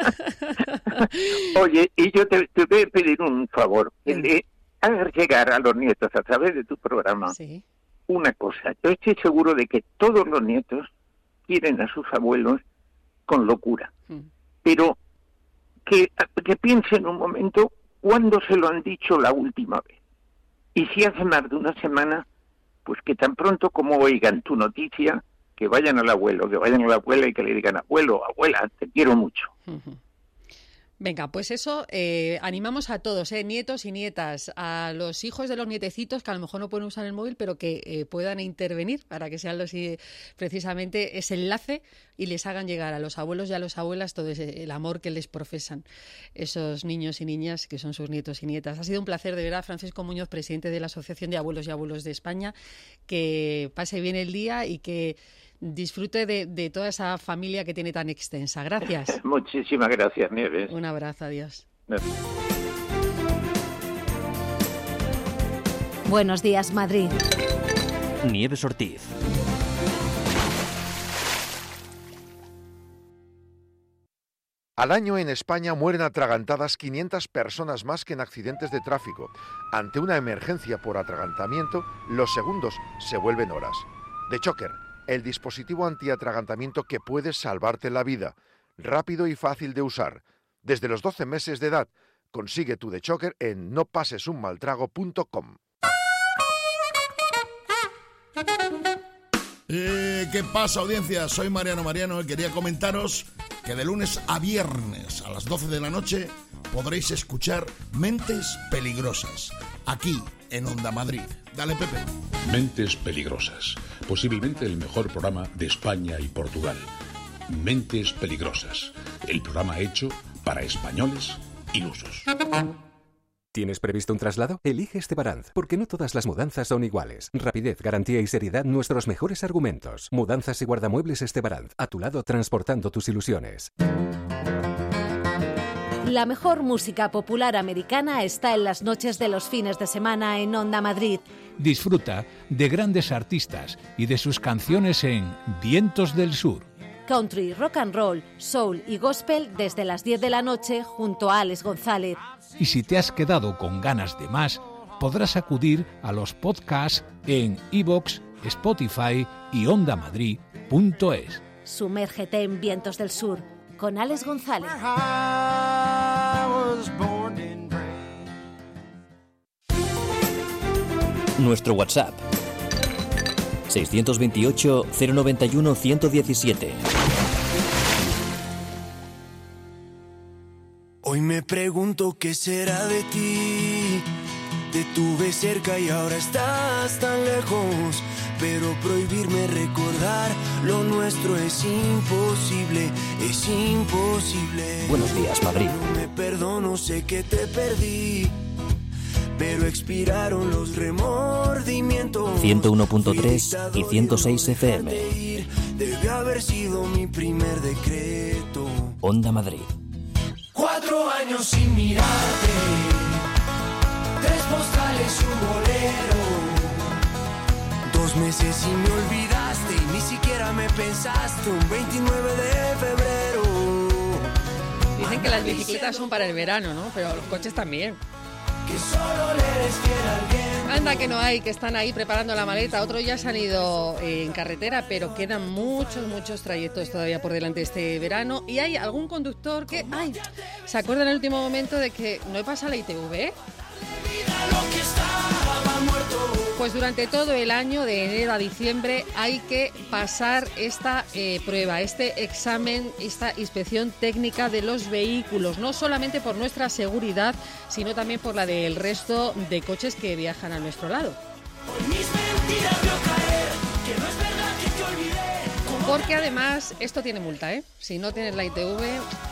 Oye, y yo te, te voy a pedir un favor, que le hagas llegar a los nietos a través de tu programa sí. una cosa. Yo estoy seguro de que todos los nietos quieren a sus abuelos con locura, mm. pero que, que piensen un momento cuándo se lo han dicho la última vez. Y si hace más de una semana, pues que tan pronto como oigan tu noticia, que vayan al abuelo, que vayan a la abuela y que le digan, abuelo, abuela, te quiero mucho. Uh-huh. Venga, pues eso, eh, animamos a todos, eh, nietos y nietas, a los hijos de los nietecitos que a lo mejor no pueden usar el móvil, pero que eh, puedan intervenir para que sean los eh, precisamente ese enlace y les hagan llegar a los abuelos y a las abuelas todo ese, el amor que les profesan esos niños y niñas que son sus nietos y nietas. Ha sido un placer, de verdad, Francisco Muñoz, presidente de la Asociación de Abuelos y Abuelos de España, que pase bien el día y que disfrute de, de toda esa familia que tiene tan extensa. Gracias. Muchísimas gracias, Nieves. Un abrazo, adiós. Gracias. Buenos días, Madrid. Nieves Ortiz. Al año en España mueren atragantadas quinientas personas más que en accidentes de tráfico. Ante una emergencia por atragantamiento, los segundos se vuelven horas. The Choker, el dispositivo antiatragantamiento que puede salvarte la vida. rápido y fácil de usar. Desde los doce meses de edad, consigue tu The Choker en no pases un mal trago punto com. Eh, ¿Qué pasa, audiencia? Soy Mariano Mariano y quería comentaros que de lunes a viernes a las doce de la noche podréis escuchar Mentes Peligrosas, aquí en Onda Madrid. Dale, Pepe. Mentes Peligrosas, posiblemente el mejor programa de España y Portugal. Mentes Peligrosas, el programa hecho para españoles ilusos. ¿Tienes previsto un traslado? Elige Estebaranz, porque no todas las mudanzas son iguales. Rapidez, garantía y seriedad, nuestros mejores argumentos. Mudanzas y guardamuebles Estebaranz, a tu lado transportando tus ilusiones. La mejor música popular americana está en las noches de los fines de semana en Onda Madrid. Disfruta de grandes artistas y de sus canciones en Vientos del Sur. Country, rock and roll, soul y gospel desde las diez de la noche junto a Alex González. Y si te has quedado con ganas de más, podrás acudir a los podcasts en iVoox, Spotify y onda madrid punto es. Sumérgete en Vientos del Sur con Alex González. Nuestro WhatsApp seiscientos veintiocho, cero noventa y uno, ciento diecisiete. Hoy me pregunto qué será de ti. Te tuve cerca y ahora estás tan lejos. Pero prohibirme recordar lo nuestro es imposible, es imposible. Buenos días, Madrid. No me perdono, sé que te perdí. Pero expiraron los remordimientos. ciento uno punto tres y ciento seis F M. Debe haber sido mi primer decreto. Onda Madrid. Cuatro años sin mirarte. Tres postales y un bolero. Dos meses y me olvidaste y ni siquiera me pensaste. Un veintinueve de febrero. Dicen que las bicicletas son para el verano, ¿no? Pero los coches también. Que solo le eres fiel al viento. Anda que no hay, que están ahí preparando la maleta. Otros ya se han ido eh, en carretera, pero quedan muchos, muchos trayectos todavía por delante este verano. Y hay algún conductor que, ay, se acuerda en el último momento de que no he pasado la I T V, ¿eh? Pues durante todo el año, de enero a diciembre, hay que pasar esta eh, prueba, este examen, esta inspección técnica de los vehículos, no solamente por nuestra seguridad, sino también por la del resto de coches que viajan a nuestro lado. Porque además, esto tiene multa, ¿eh? Si no tienes la I T V...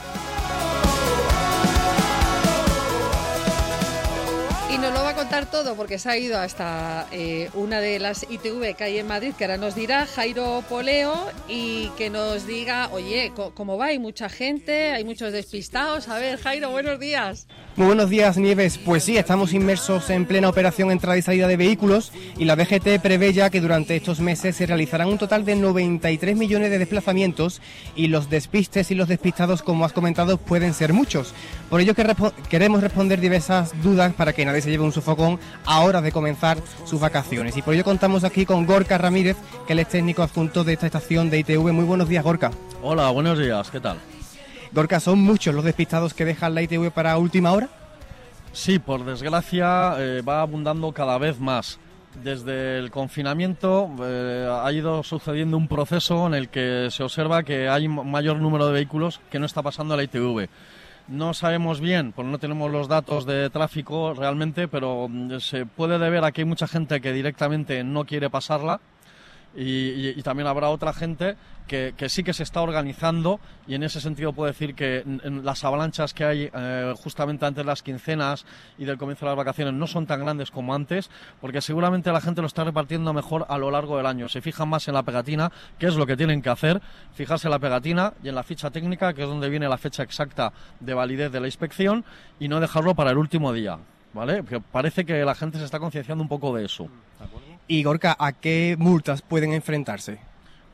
Y nos lo va a contar todo porque se ha ido hasta eh, una de las I T V que hay en Madrid, que ahora nos dirá Jairo Poleo, y que nos diga, oye, ¿cómo va? Hay mucha gente, hay muchos despistados. A ver, Jairo, buenos días. Muy buenos días, Nieves. Pues sí, estamos inmersos en plena operación entrada y salida de vehículos y la D G T prevé ya que durante estos meses se realizarán un total de noventa y tres millones de desplazamientos y los despistes y los despistados, como has comentado, pueden ser muchos. Por ello que respo- queremos responder diversas dudas para que nadie se lleve un sofocón a hora de comenzar sus vacaciones. Y por ello contamos aquí con Gorka Ramírez, que él es técnico adjunto de esta estación de I T V. Muy buenos días, Gorka. Hola, buenos días, ¿qué tal? Gorka, ¿son muchos los despistados que dejan la I T V para última hora? Sí, por desgracia eh, va abundando cada vez más. Desde el confinamiento eh, ha ido sucediendo un proceso en el que se observa que hay mayor número de vehículos que no está pasando a la I T V. No sabemos bien, pues no tenemos los datos de tráfico realmente, pero se puede deber a que hay mucha gente que directamente no quiere pasarla. Y, y, y también habrá otra gente que, que sí que se está organizando, y en ese sentido puedo decir que en, en las avalanchas que hay eh, justamente antes de las quincenas y del comienzo de las vacaciones no son tan grandes como antes, porque seguramente la gente lo está repartiendo mejor a lo largo del año. Se fijan más en la pegatina, que es lo que tienen que hacer, fijarse en la pegatina y en la ficha técnica, que es donde viene la fecha exacta de validez de la inspección, y no dejarlo para el último día, ¿vale? Porque parece que la gente se está concienciando un poco de eso. Y Gorka, ¿a qué multas pueden enfrentarse?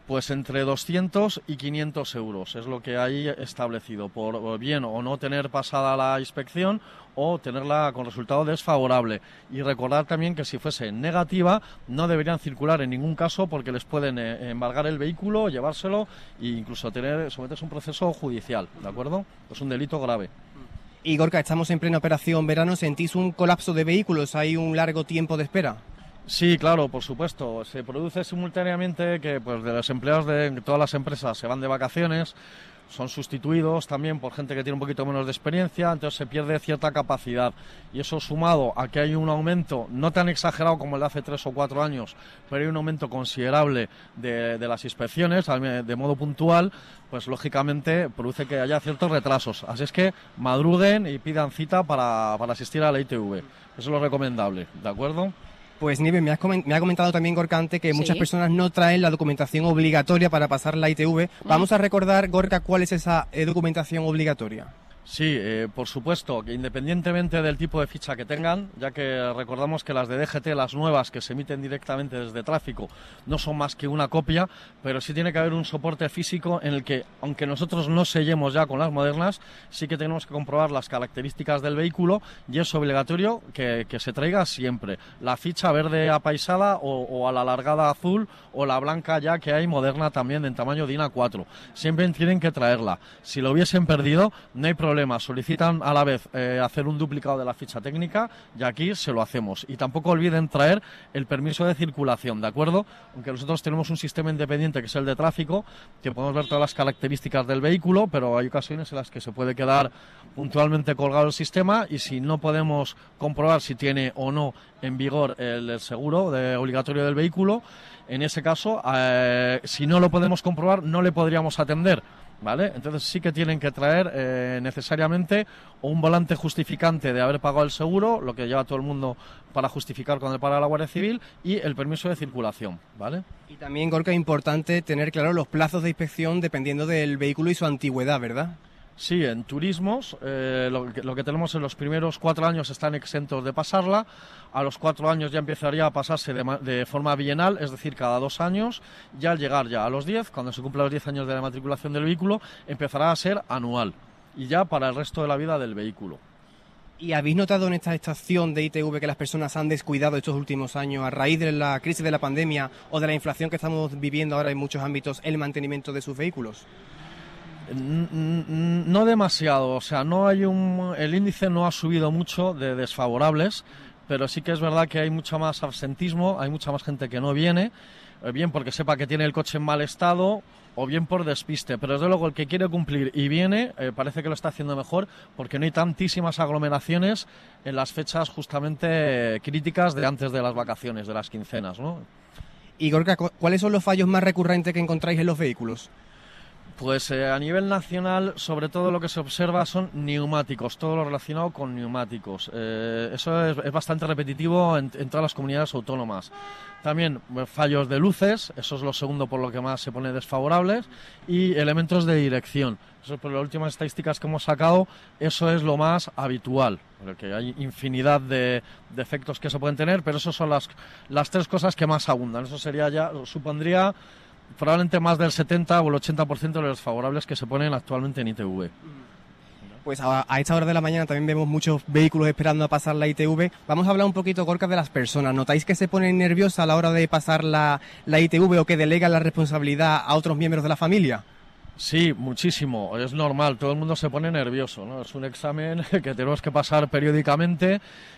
Pues entre doscientos y quinientos euros es lo que hay establecido, por bien o no tener pasada la inspección o tenerla con resultado desfavorable. Y recordar también que si fuese negativa no deberían circular en ningún caso porque les pueden eh, embargar el vehículo, llevárselo e incluso tener, someterse a un proceso judicial, ¿de acuerdo? Es un delito grave. Y Gorka, estamos en plena operación verano, ¿sentís un colapso de vehículos? ¿Hay un largo tiempo de espera? Sí, claro, por supuesto. Se produce simultáneamente que pues, de los empleados de todas las empresas se van de vacaciones, son sustituidos también por gente que tiene un poquito menos de experiencia, entonces se pierde cierta capacidad. Y eso sumado a que hay un aumento, no tan exagerado como el de hace tres o cuatro años, pero hay un aumento considerable de, de las inspecciones de modo puntual, pues lógicamente produce que haya ciertos retrasos. Así es que madruguen y pidan cita para, para asistir a la I T V. Eso es lo recomendable, ¿de acuerdo? Pues Nieves, me, has coment- me ha comentado también Gorka antes que ¿Sí? muchas personas no traen la documentación obligatoria para pasar la I T V. Vamos a recordar, Gorka, ¿cuál es esa eh, documentación obligatoria? Sí, eh, por supuesto, que independientemente del tipo de ficha que tengan, ya que recordamos que las de D G T, las nuevas que se emiten directamente desde tráfico, no son más que una copia, pero sí tiene que haber un soporte físico en el que, aunque nosotros no sellemos ya con las modernas, sí que tenemos que comprobar las características del vehículo y es obligatorio que, que se traiga siempre la ficha verde apaisada o, o a la alargada azul o la blanca ya que hay moderna también en tamaño D I N A cuatro. Siempre tienen que traerla. Si lo hubiesen perdido, no hay problema. Solicitan a la vez eh, hacer un duplicado de la ficha técnica y aquí se lo hacemos. Y tampoco olviden traer el permiso de circulación, ¿de acuerdo? Aunque nosotros tenemos un sistema independiente que es el de tráfico, que podemos ver todas las características del vehículo, pero hay ocasiones en las que se puede quedar puntualmente colgado el sistema y si no podemos comprobar si tiene o no en vigor el, el seguro de, obligatorio del vehículo, en ese caso, eh, si no lo podemos comprobar, no le podríamos atender. ¿Vale? Entonces sí que tienen que traer eh, necesariamente un volante justificante de haber pagado el seguro, lo que lleva todo el mundo para justificar cuando le paga la Guardia Civil, y el permiso de circulación, ¿vale? Y también, Gorka, es importante tener claro los plazos de inspección dependiendo del vehículo y su antigüedad, ¿verdad? Sí, en turismos eh, lo, que, lo que tenemos en los primeros cuatro años están exentos de pasarla, a los cuatro años ya empezaría a pasarse de, de forma bienal, es decir, cada dos años, y al llegar ya a los diez, cuando se cumplan los diez años de la matriculación del vehículo, empezará a ser anual, y ya para el resto de la vida del vehículo. ¿Y habéis notado en esta estación de I T V que las personas han descuidado estos últimos años a raíz de la crisis de la pandemia o de la inflación que estamos viviendo ahora en muchos ámbitos, el mantenimiento de sus vehículos? No demasiado, o sea, no hay un, el índice no ha subido mucho de desfavorables, pero sí que es verdad que hay mucho más absentismo, hay mucha más gente que no viene, bien porque sepa que tiene el coche en mal estado o bien por despiste, pero desde luego el que quiere cumplir y viene eh, parece que lo está haciendo mejor porque no hay tantísimas aglomeraciones en las fechas justamente eh, críticas de antes de las vacaciones, de las quincenas, ¿no? Y Gorka, ¿cuáles son los fallos más recurrentes que encontráis en los vehículos? Pues eh, a nivel nacional, sobre todo lo que se observa son neumáticos, todo lo relacionado con neumáticos. Eh, eso es, es bastante repetitivo en, en todas las comunidades autónomas. También eh, fallos de luces, eso es lo segundo por lo que más se pone desfavorables, y elementos de dirección. Eso por las últimas estadísticas que hemos sacado, eso es lo más habitual, porque hay infinidad de defectos que se pueden tener, pero esas son las, las tres cosas que más abundan. Eso sería ya, supondría probablemente más del setenta o el ochenta por ciento de los desfavorables que se ponen actualmente en I T V. Pues a, a esta hora de la mañana también vemos muchos vehículos esperando a pasar la I T V. Vamos a hablar un poquito, Gorka, de las personas. ¿Notáis que se ponen nerviosas a la hora de pasar la, la I T V o que delegan la responsabilidad a otros miembros de la familia? Sí, muchísimo. Es normal, todo el mundo se pone nervioso, ¿no? Es un examen que tenemos que pasar periódicamente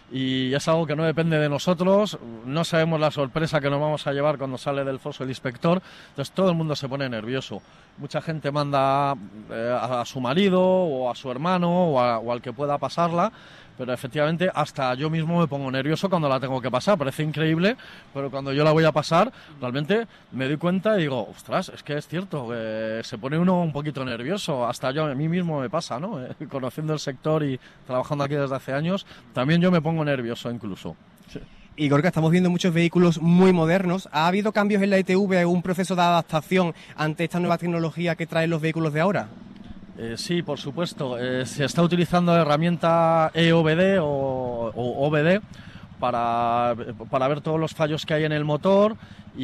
y es algo que no depende de nosotros. No sabemos la sorpresa que nos vamos a llevar cuando sale del foso el inspector. Entonces todo el mundo se pone nervioso. Mucha gente manda eh, a, a su marido o a su hermano o, a, o al que pueda pasarla. Pero efectivamente hasta yo mismo me pongo nervioso cuando la tengo que pasar, parece increíble, pero cuando yo la voy a pasar realmente me doy cuenta y digo, ostras, es que es cierto, eh, se pone uno un poquito nervioso, hasta yo a mí mismo me pasa, ¿no? Eh, conociendo el sector y trabajando aquí desde hace años, también yo me pongo nervioso incluso. Sí. Y Gorka, estamos viendo muchos vehículos muy modernos. ¿Ha habido cambios en la I T V, un proceso de adaptación ante esta nueva tecnología que traen los vehículos de ahora? Eh, sí, por supuesto. Eh, se está utilizando la herramienta E O B D o, o O B D para, para ver todos los fallos que hay en el motor,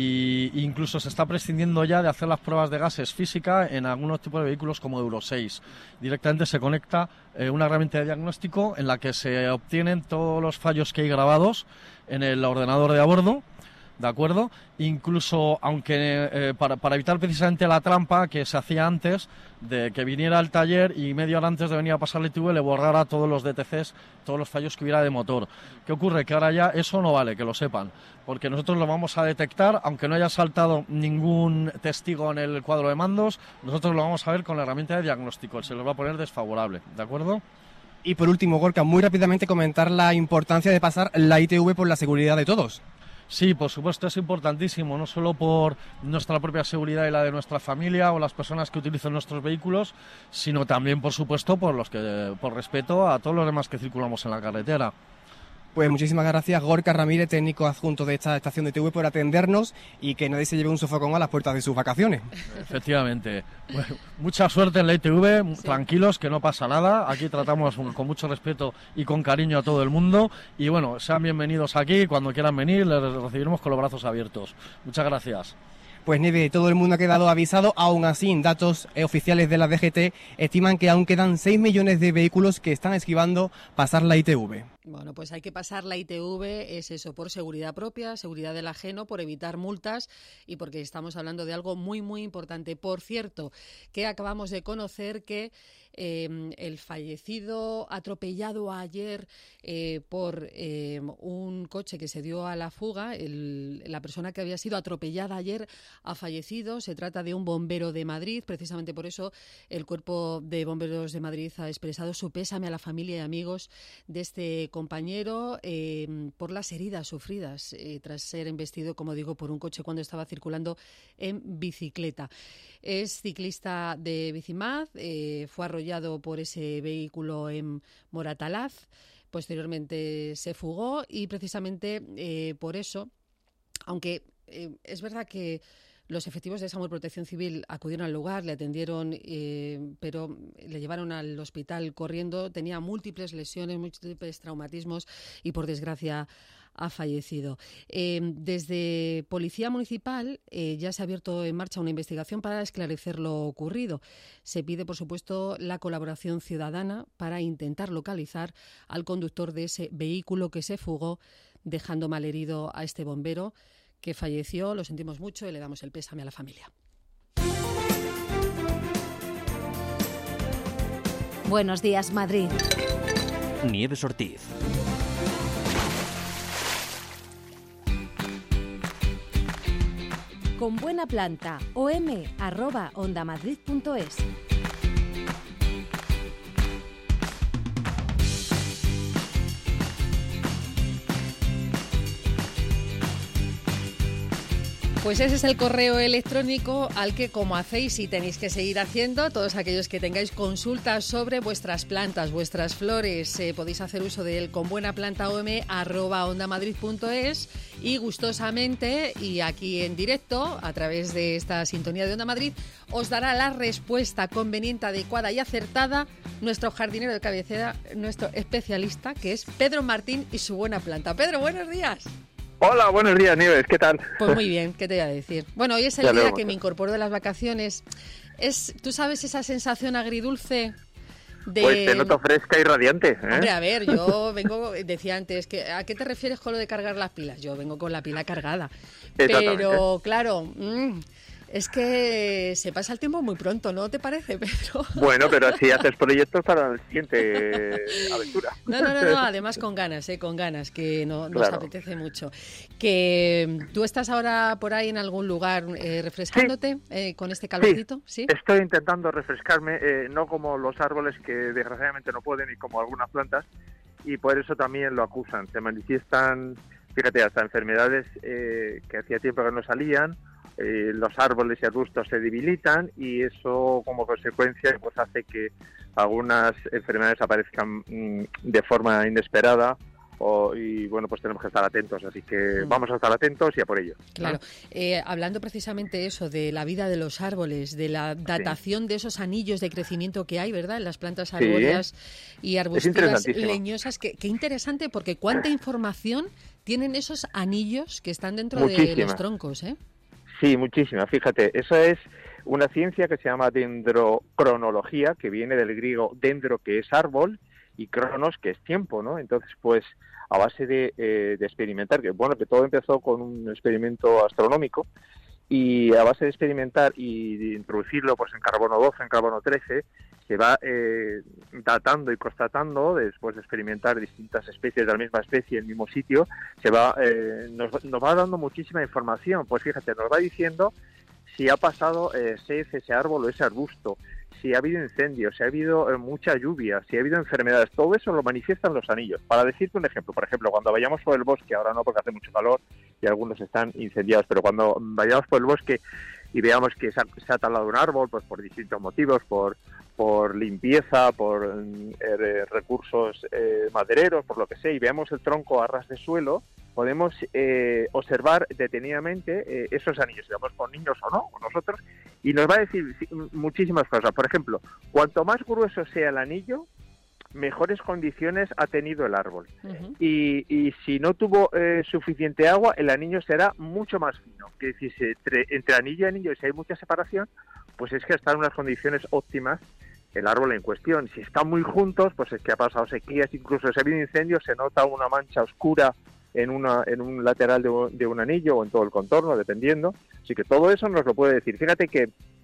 e incluso se está prescindiendo ya de hacer las pruebas de gases física en algunos tipos de vehículos como Euro seis. Directamente se conecta eh, una herramienta de diagnóstico en la que se obtienen todos los fallos que hay grabados en el ordenador de a bordo, ¿de acuerdo? Incluso, aunque eh, para, para evitar precisamente la trampa que se hacía antes, de que viniera al taller y media hora antes de venir a pasar la I T V le borrara todos los D T Cs, todos los fallos que hubiera de motor. ¿Qué ocurre? Que ahora ya eso no vale, que lo sepan, porque nosotros lo vamos a detectar, aunque no haya saltado ningún testigo en el cuadro de mandos, nosotros lo vamos a ver con la herramienta de diagnóstico, se los va a poner desfavorable, ¿de acuerdo? Y por último, Gorka, muy rápidamente comentar la importancia de pasar la I T V por la seguridad de todos. Sí, por supuesto, es importantísimo, no solo por nuestra propia seguridad y la de nuestra familia o las personas que utilizan nuestros vehículos, sino también, por supuesto, por los que, por respeto a todos los demás que circulamos en la carretera. Pues muchísimas gracias, Gorka Ramírez, técnico adjunto de esta estación de I T V, por atendernos y que nadie se lleve un sofocón a las puertas de sus vacaciones. Efectivamente. Bueno, mucha suerte en la I T V, sí. Tranquilos, que no pasa nada. Aquí tratamos con mucho respeto y con cariño a todo el mundo. Y bueno, sean bienvenidos aquí, cuando quieran venir, les recibiremos con los brazos abiertos. Muchas gracias. Pues Nieve, todo el mundo ha quedado avisado. Aún así, datos eh, oficiales de la D G T estiman que aún quedan seis millones de vehículos que están esquivando pasar la I T V. Bueno, pues hay que pasar la I T V, es eso, por seguridad propia, seguridad del ajeno, por evitar multas y porque estamos hablando de algo muy, muy importante. Por cierto, que acabamos de conocer que eh, el fallecido atropellado ayer eh, por eh, un coche que se dio a la fuga, el, la persona que había sido atropellada ayer ha fallecido. Se trata de un bombero de Madrid. Precisamente por eso el Cuerpo de Bomberos de Madrid ha expresado su pésame a la familia y amigos de este compañero eh, por las heridas sufridas eh, tras ser embestido, como digo, por un coche cuando estaba circulando en bicicleta. Es ciclista de Bicimad, eh, fue arrollado por ese vehículo en Moratalaz, posteriormente se fugó y precisamente eh, por eso, aunque eh, es verdad que los efectivos de SAMUR Protección Civil acudieron al lugar, le atendieron, eh, pero le llevaron al hospital corriendo. Tenía múltiples lesiones, múltiples traumatismos y, por desgracia, ha fallecido. Eh, desde Policía Municipal eh, ya se ha abierto en marcha una investigación para esclarecer lo ocurrido. Se pide, por supuesto, la colaboración ciudadana para intentar localizar al conductor de ese vehículo que se fugó, dejando malherido a este bombero, que falleció. Lo sentimos mucho y le damos el pésame a la familia. Buenos días, Madrid. Nieves Ortiz. Con buena planta, om arroba ondamadrid punto es. Pues ese es el correo electrónico al que, como hacéis y tenéis que seguir haciendo, todos aquellos que tengáis consultas sobre vuestras plantas, vuestras flores, eh, podéis hacer uso de él con buena planta om arroba ondamadrid punto es y gustosamente y aquí en directo, a través de esta sintonía de Onda Madrid, os dará la respuesta conveniente, adecuada y acertada nuestro jardinero de cabecera, nuestro especialista, que es Pedro Martín y su buena planta. Pedro, buenos días. Hola, buenos días, Nieves, ¿qué tal? Pues muy bien, ¿qué te voy a decir? Bueno, hoy es el día que me incorporo de las vacaciones. Es, ¿tú sabes esa sensación agridulce de...? Pues te noto fresca y radiante, ¿eh? Hombre, a ver, yo vengo, decía antes, que ¿a qué te refieres con lo de cargar las pilas? Yo vengo con la pila cargada. Pero, claro... Mmm, es que se pasa el tiempo muy pronto, ¿no te parece, Pedro? Bueno, pero así haces proyectos para la siguiente aventura. No, no, no, no, además con ganas, ¿eh? Con ganas, que no, nos claro. apetece mucho. Que tú estás ahora por ahí en algún lugar eh, refrescándote sí. eh, con este calorcito, ¿sí? ¿sí? Estoy intentando refrescarme, eh, no como los árboles que desgraciadamente no pueden y como algunas plantas, y por eso también lo acusan. Se manifiestan, fíjate, hasta enfermedades eh, que hacía tiempo que no salían. Eh, los árboles y arbustos se debilitan y eso como consecuencia pues hace que algunas enfermedades aparezcan mmm, de forma inesperada o, y bueno, pues tenemos que estar atentos, así que vamos a estar atentos y a por ello. Claro, eh, hablando precisamente eso, de la vida de los árboles, de la datación sí. de esos anillos de crecimiento que hay, ¿verdad?, en las plantas arbóreas sí. y arbustivas leñosas, que, que interesante, porque cuánta información tienen esos anillos que están dentro muchísima. de los troncos, ¿eh? Sí, muchísima, fíjate, eso es una ciencia que se llama dendrocronología, que viene del griego dendro, que es árbol, y cronos, que es tiempo, ¿no? Entonces, pues, a base de, eh, de experimentar, que bueno, que todo empezó con un experimento astronómico, y a base de experimentar y de introducirlo pues en carbono doce, en carbono trece, se va eh, datando y constatando, después de experimentar distintas especies de la misma especie en el mismo sitio, se va eh, nos, nos va dando muchísima información. Pues fíjate, nos va diciendo si ha pasado eh, ese, ese árbol o ese arbusto, si ha habido incendios, si ha habido eh, mucha lluvia, si ha habido enfermedades, todo eso lo manifiestan los anillos. Para decirte un ejemplo, por ejemplo, cuando vayamos por el bosque, ahora no porque hace mucho calor y algunos están incendiados, pero cuando vayamos por el bosque y veamos que se ha, se ha talado un árbol, pues por distintos motivos, por por limpieza, por eh, recursos eh, madereros, por lo que sea, y veamos el tronco a ras de suelo, podemos eh, observar detenidamente eh, esos anillos, si vamos con niños o no, con nosotros, y nos va a decir muchísimas cosas. Por ejemplo, cuanto más grueso sea el anillo, mejores condiciones ha tenido el árbol. Uh-huh. y, y si no tuvo eh, suficiente agua, el anillo será mucho más fino. Que decir, entre, entre anillo y anillo, si hay mucha separación, pues es que está en unas condiciones óptimas el árbol en cuestión. Si están muy juntos, pues es que ha pasado sequías, incluso si ha habido incendios, se nota una mancha oscura en una en un lateral de un, de un anillo o en todo el contorno, dependiendo. Así que todo eso nos lo puede decir. Fíjate que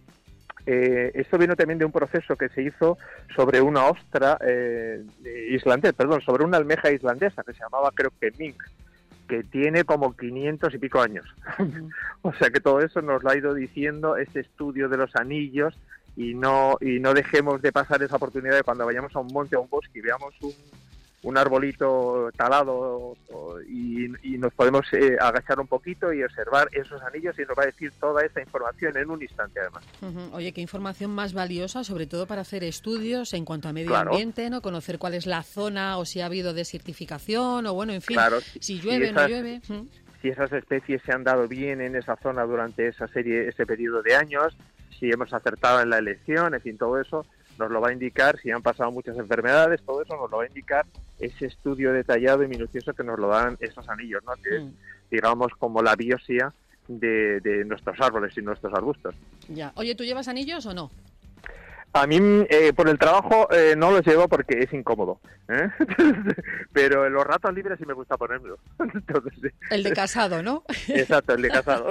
eh, esto vino también de un proceso que se hizo sobre una ostra eh, islandesa, perdón, sobre una almeja islandesa que se llamaba, creo que mink, que tiene como quinientos y pico años. Uh-huh. O sea que todo eso nos lo ha ido diciendo ese estudio de los anillos, y no y no dejemos de pasar esa oportunidad de cuando vayamos a un monte o a un bosque y veamos un, un arbolito talado o, y, y nos podemos eh, agachar un poquito y observar esos anillos, y nos va a decir toda esa información en un instante, además. Uh-huh. Oye, qué información más valiosa, sobre todo para hacer estudios en cuanto a medio claro. ambiente, ¿no? Conocer cuál es la zona o si ha habido desertificación o, bueno, en fin, claro. si llueve o no llueve. Uh-huh. Si esas especies se han dado bien en esa zona durante esa serie, ese periodo de años, si hemos acertado en la elección, en fin, todo eso nos lo va a indicar. Si han pasado muchas enfermedades, todo eso nos lo va a indicar ese estudio detallado y minucioso que nos lo dan esos anillos, ¿no? Que mm. es, digamos, como la biopsia de, de nuestros árboles y nuestros arbustos. Ya. Oye, ¿tú llevas anillos o no? A mí, eh, por el trabajo, eh, no los llevo porque es incómodo, ¿eh? Pero en los ratos libres sí me gusta ponérmelo. Entonces, el de casado, ¿no? Exacto, el de casado.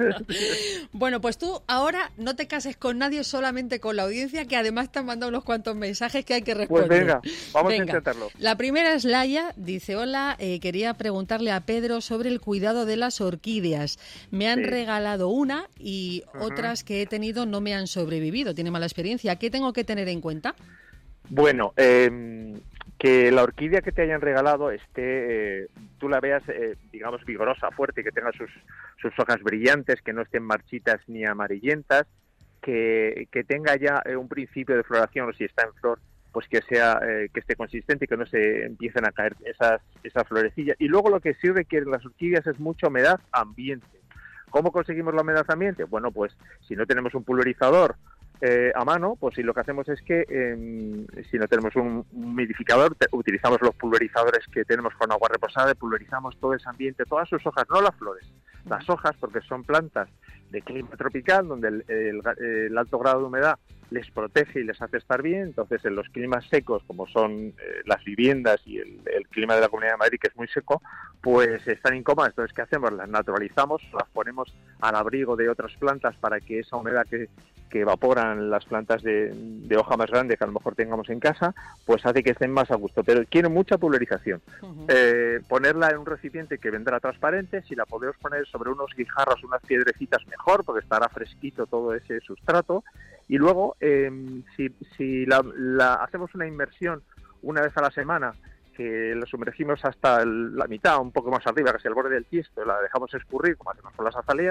Bueno, pues tú ahora no te cases con nadie, solamente con la audiencia, que además te han mandado unos cuantos mensajes que hay que responder. Pues venga, vamos venga. a intentarlo. La primera es Laia, dice, hola, eh, quería preguntarle a Pedro sobre el cuidado de las orquídeas. Me han sí. regalado una y uh-huh. otras que he tenido no me han sobrevivido, tiene mala experiencia. ¿Qué tengo que tener en cuenta? Bueno, eh, que la orquídea que te hayan regalado esté, eh, tú la veas, eh, digamos, vigorosa, fuerte, que tenga sus, sus hojas brillantes, que no estén marchitas ni amarillentas, que, que tenga ya eh, un principio de floración, o si está en flor, pues que sea eh, que esté consistente y que no se empiecen a caer esas, esas florecillas. Y luego lo que sí requieren las orquídeas es mucha humedad ambiente. ¿Cómo conseguimos la humedad ambiente? Bueno, pues si no tenemos un pulverizador Eh, a mano, pues si lo que hacemos es que eh, si no tenemos un humidificador, te, utilizamos los pulverizadores que tenemos con agua reposada, pulverizamos todo ese ambiente, todas sus hojas, no las flores, las hojas, porque son plantas de clima tropical, donde el, el, el alto grado de humedad les protege y les hace estar bien. Entonces en los climas secos, como son eh, las viviendas y el, el clima de la Comunidad de Madrid, que es muy seco, pues están incómodas. Entonces, ¿qué hacemos? Las naturalizamos, las ponemos al abrigo de otras plantas para que esa humedad que, que evaporan las plantas de, de hoja más grande que a lo mejor tengamos en casa, pues hace que estén más a gusto. Pero quiere mucha pulverización. Uh-huh. Eh, ponerla en un recipiente que vendrá transparente. Si la podemos poner sobre unos guijarros, unas piedrecitas, mejor, porque estará fresquito todo ese sustrato. Y luego, eh, si, si la, la hacemos una inmersión una vez a la semana, que la sumergimos hasta el, la mitad, un poco más arriba, casi al borde del tiesto, la dejamos escurrir, como hacemos con las azaleas,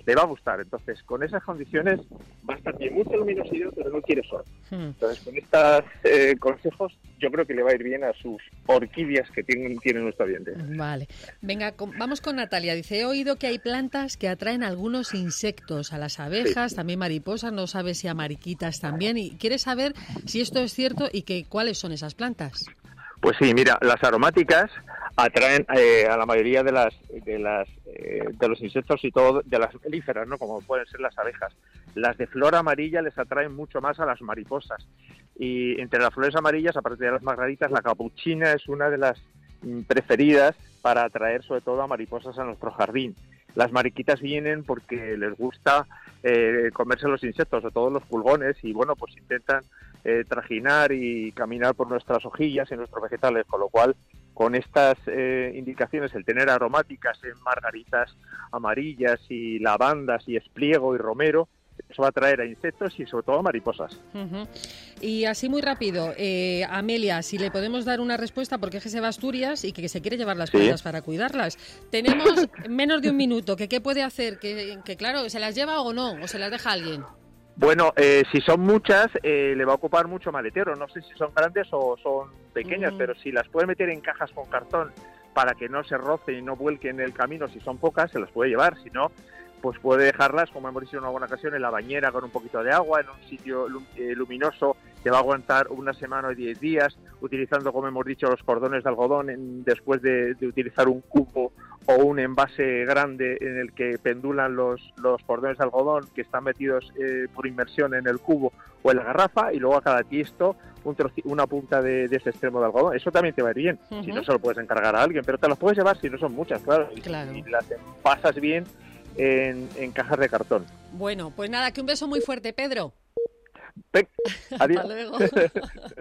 le va a gustar. Entonces, con esas condiciones va a estar bien, mucha luminosidad, pero no quiere sol. Hmm. Entonces, con estos eh, consejos, yo creo que le va a ir bien a sus orquídeas que tienen, tiene nuestro ambiente. Vale. Venga, con, vamos con Natalia. Dice, he oído que hay plantas que atraen algunos insectos, a las abejas, sí. también mariposas, no sabe si a mariquitas también, y quiere saber si esto es cierto y que cuáles son esas plantas. Pues sí, mira, las aromáticas atraen eh, a la mayoría de las de las eh, de los insectos y todo de las melíferas, ¿no? Como pueden ser las abejas. Las de flor amarilla les atraen mucho más a las mariposas. Y entre las flores amarillas, aparte de las margaritas, la capuchina es una de las mm, preferidas para atraer sobre todo a mariposas a nuestro jardín. Las mariquitas vienen porque les gusta eh, comerse los insectos, sobre todo los pulgones, y bueno, pues intentan eh, trajinar y caminar por nuestras hojillas y nuestros vegetales, con lo cual, con estas eh, indicaciones, el tener aromáticas en margaritas amarillas y lavandas y espliego y romero, eso va a atraer a insectos y sobre todo a mariposas. Uh-huh. Y así muy rápido, eh, Amelia, si le podemos dar una respuesta, porque es que se va a Asturias y que se quiere llevar las ¿Sí? plantas para cuidarlas. Tenemos menos de un minuto, que qué puede hacer, que, que claro, ¿se las lleva o no? ¿O se las deja alguien? Bueno, eh, si son muchas, eh, le va a ocupar mucho maletero. No sé si son grandes o son pequeñas, mm. pero si las puede meter en cajas con cartón para que no se rocen y no vuelquen en el camino, si son pocas, se las puede llevar. Si no, pues puede dejarlas, como hemos dicho en una buena ocasión, en la bañera con un poquito de agua, en un sitio luminoso, que va a aguantar una semana o diez días, utilizando, como hemos dicho, los cordones de algodón en, después de, de utilizar un cubo o un envase grande en el que pendulan los, los cordones de algodón que están metidos eh, por inmersión en el cubo o en la garrafa, y luego a cada tiesto un troci- una punta de, de ese extremo de algodón. Eso también te va a ir bien, uh-huh. si no se lo puedes encargar a alguien, pero te los puedes llevar si no son muchas, claro, claro. y, y las pasas bien en, en cajas de cartón. Bueno, pues nada, que un beso muy fuerte, Pedro. Pe- Adiós. Hasta luego.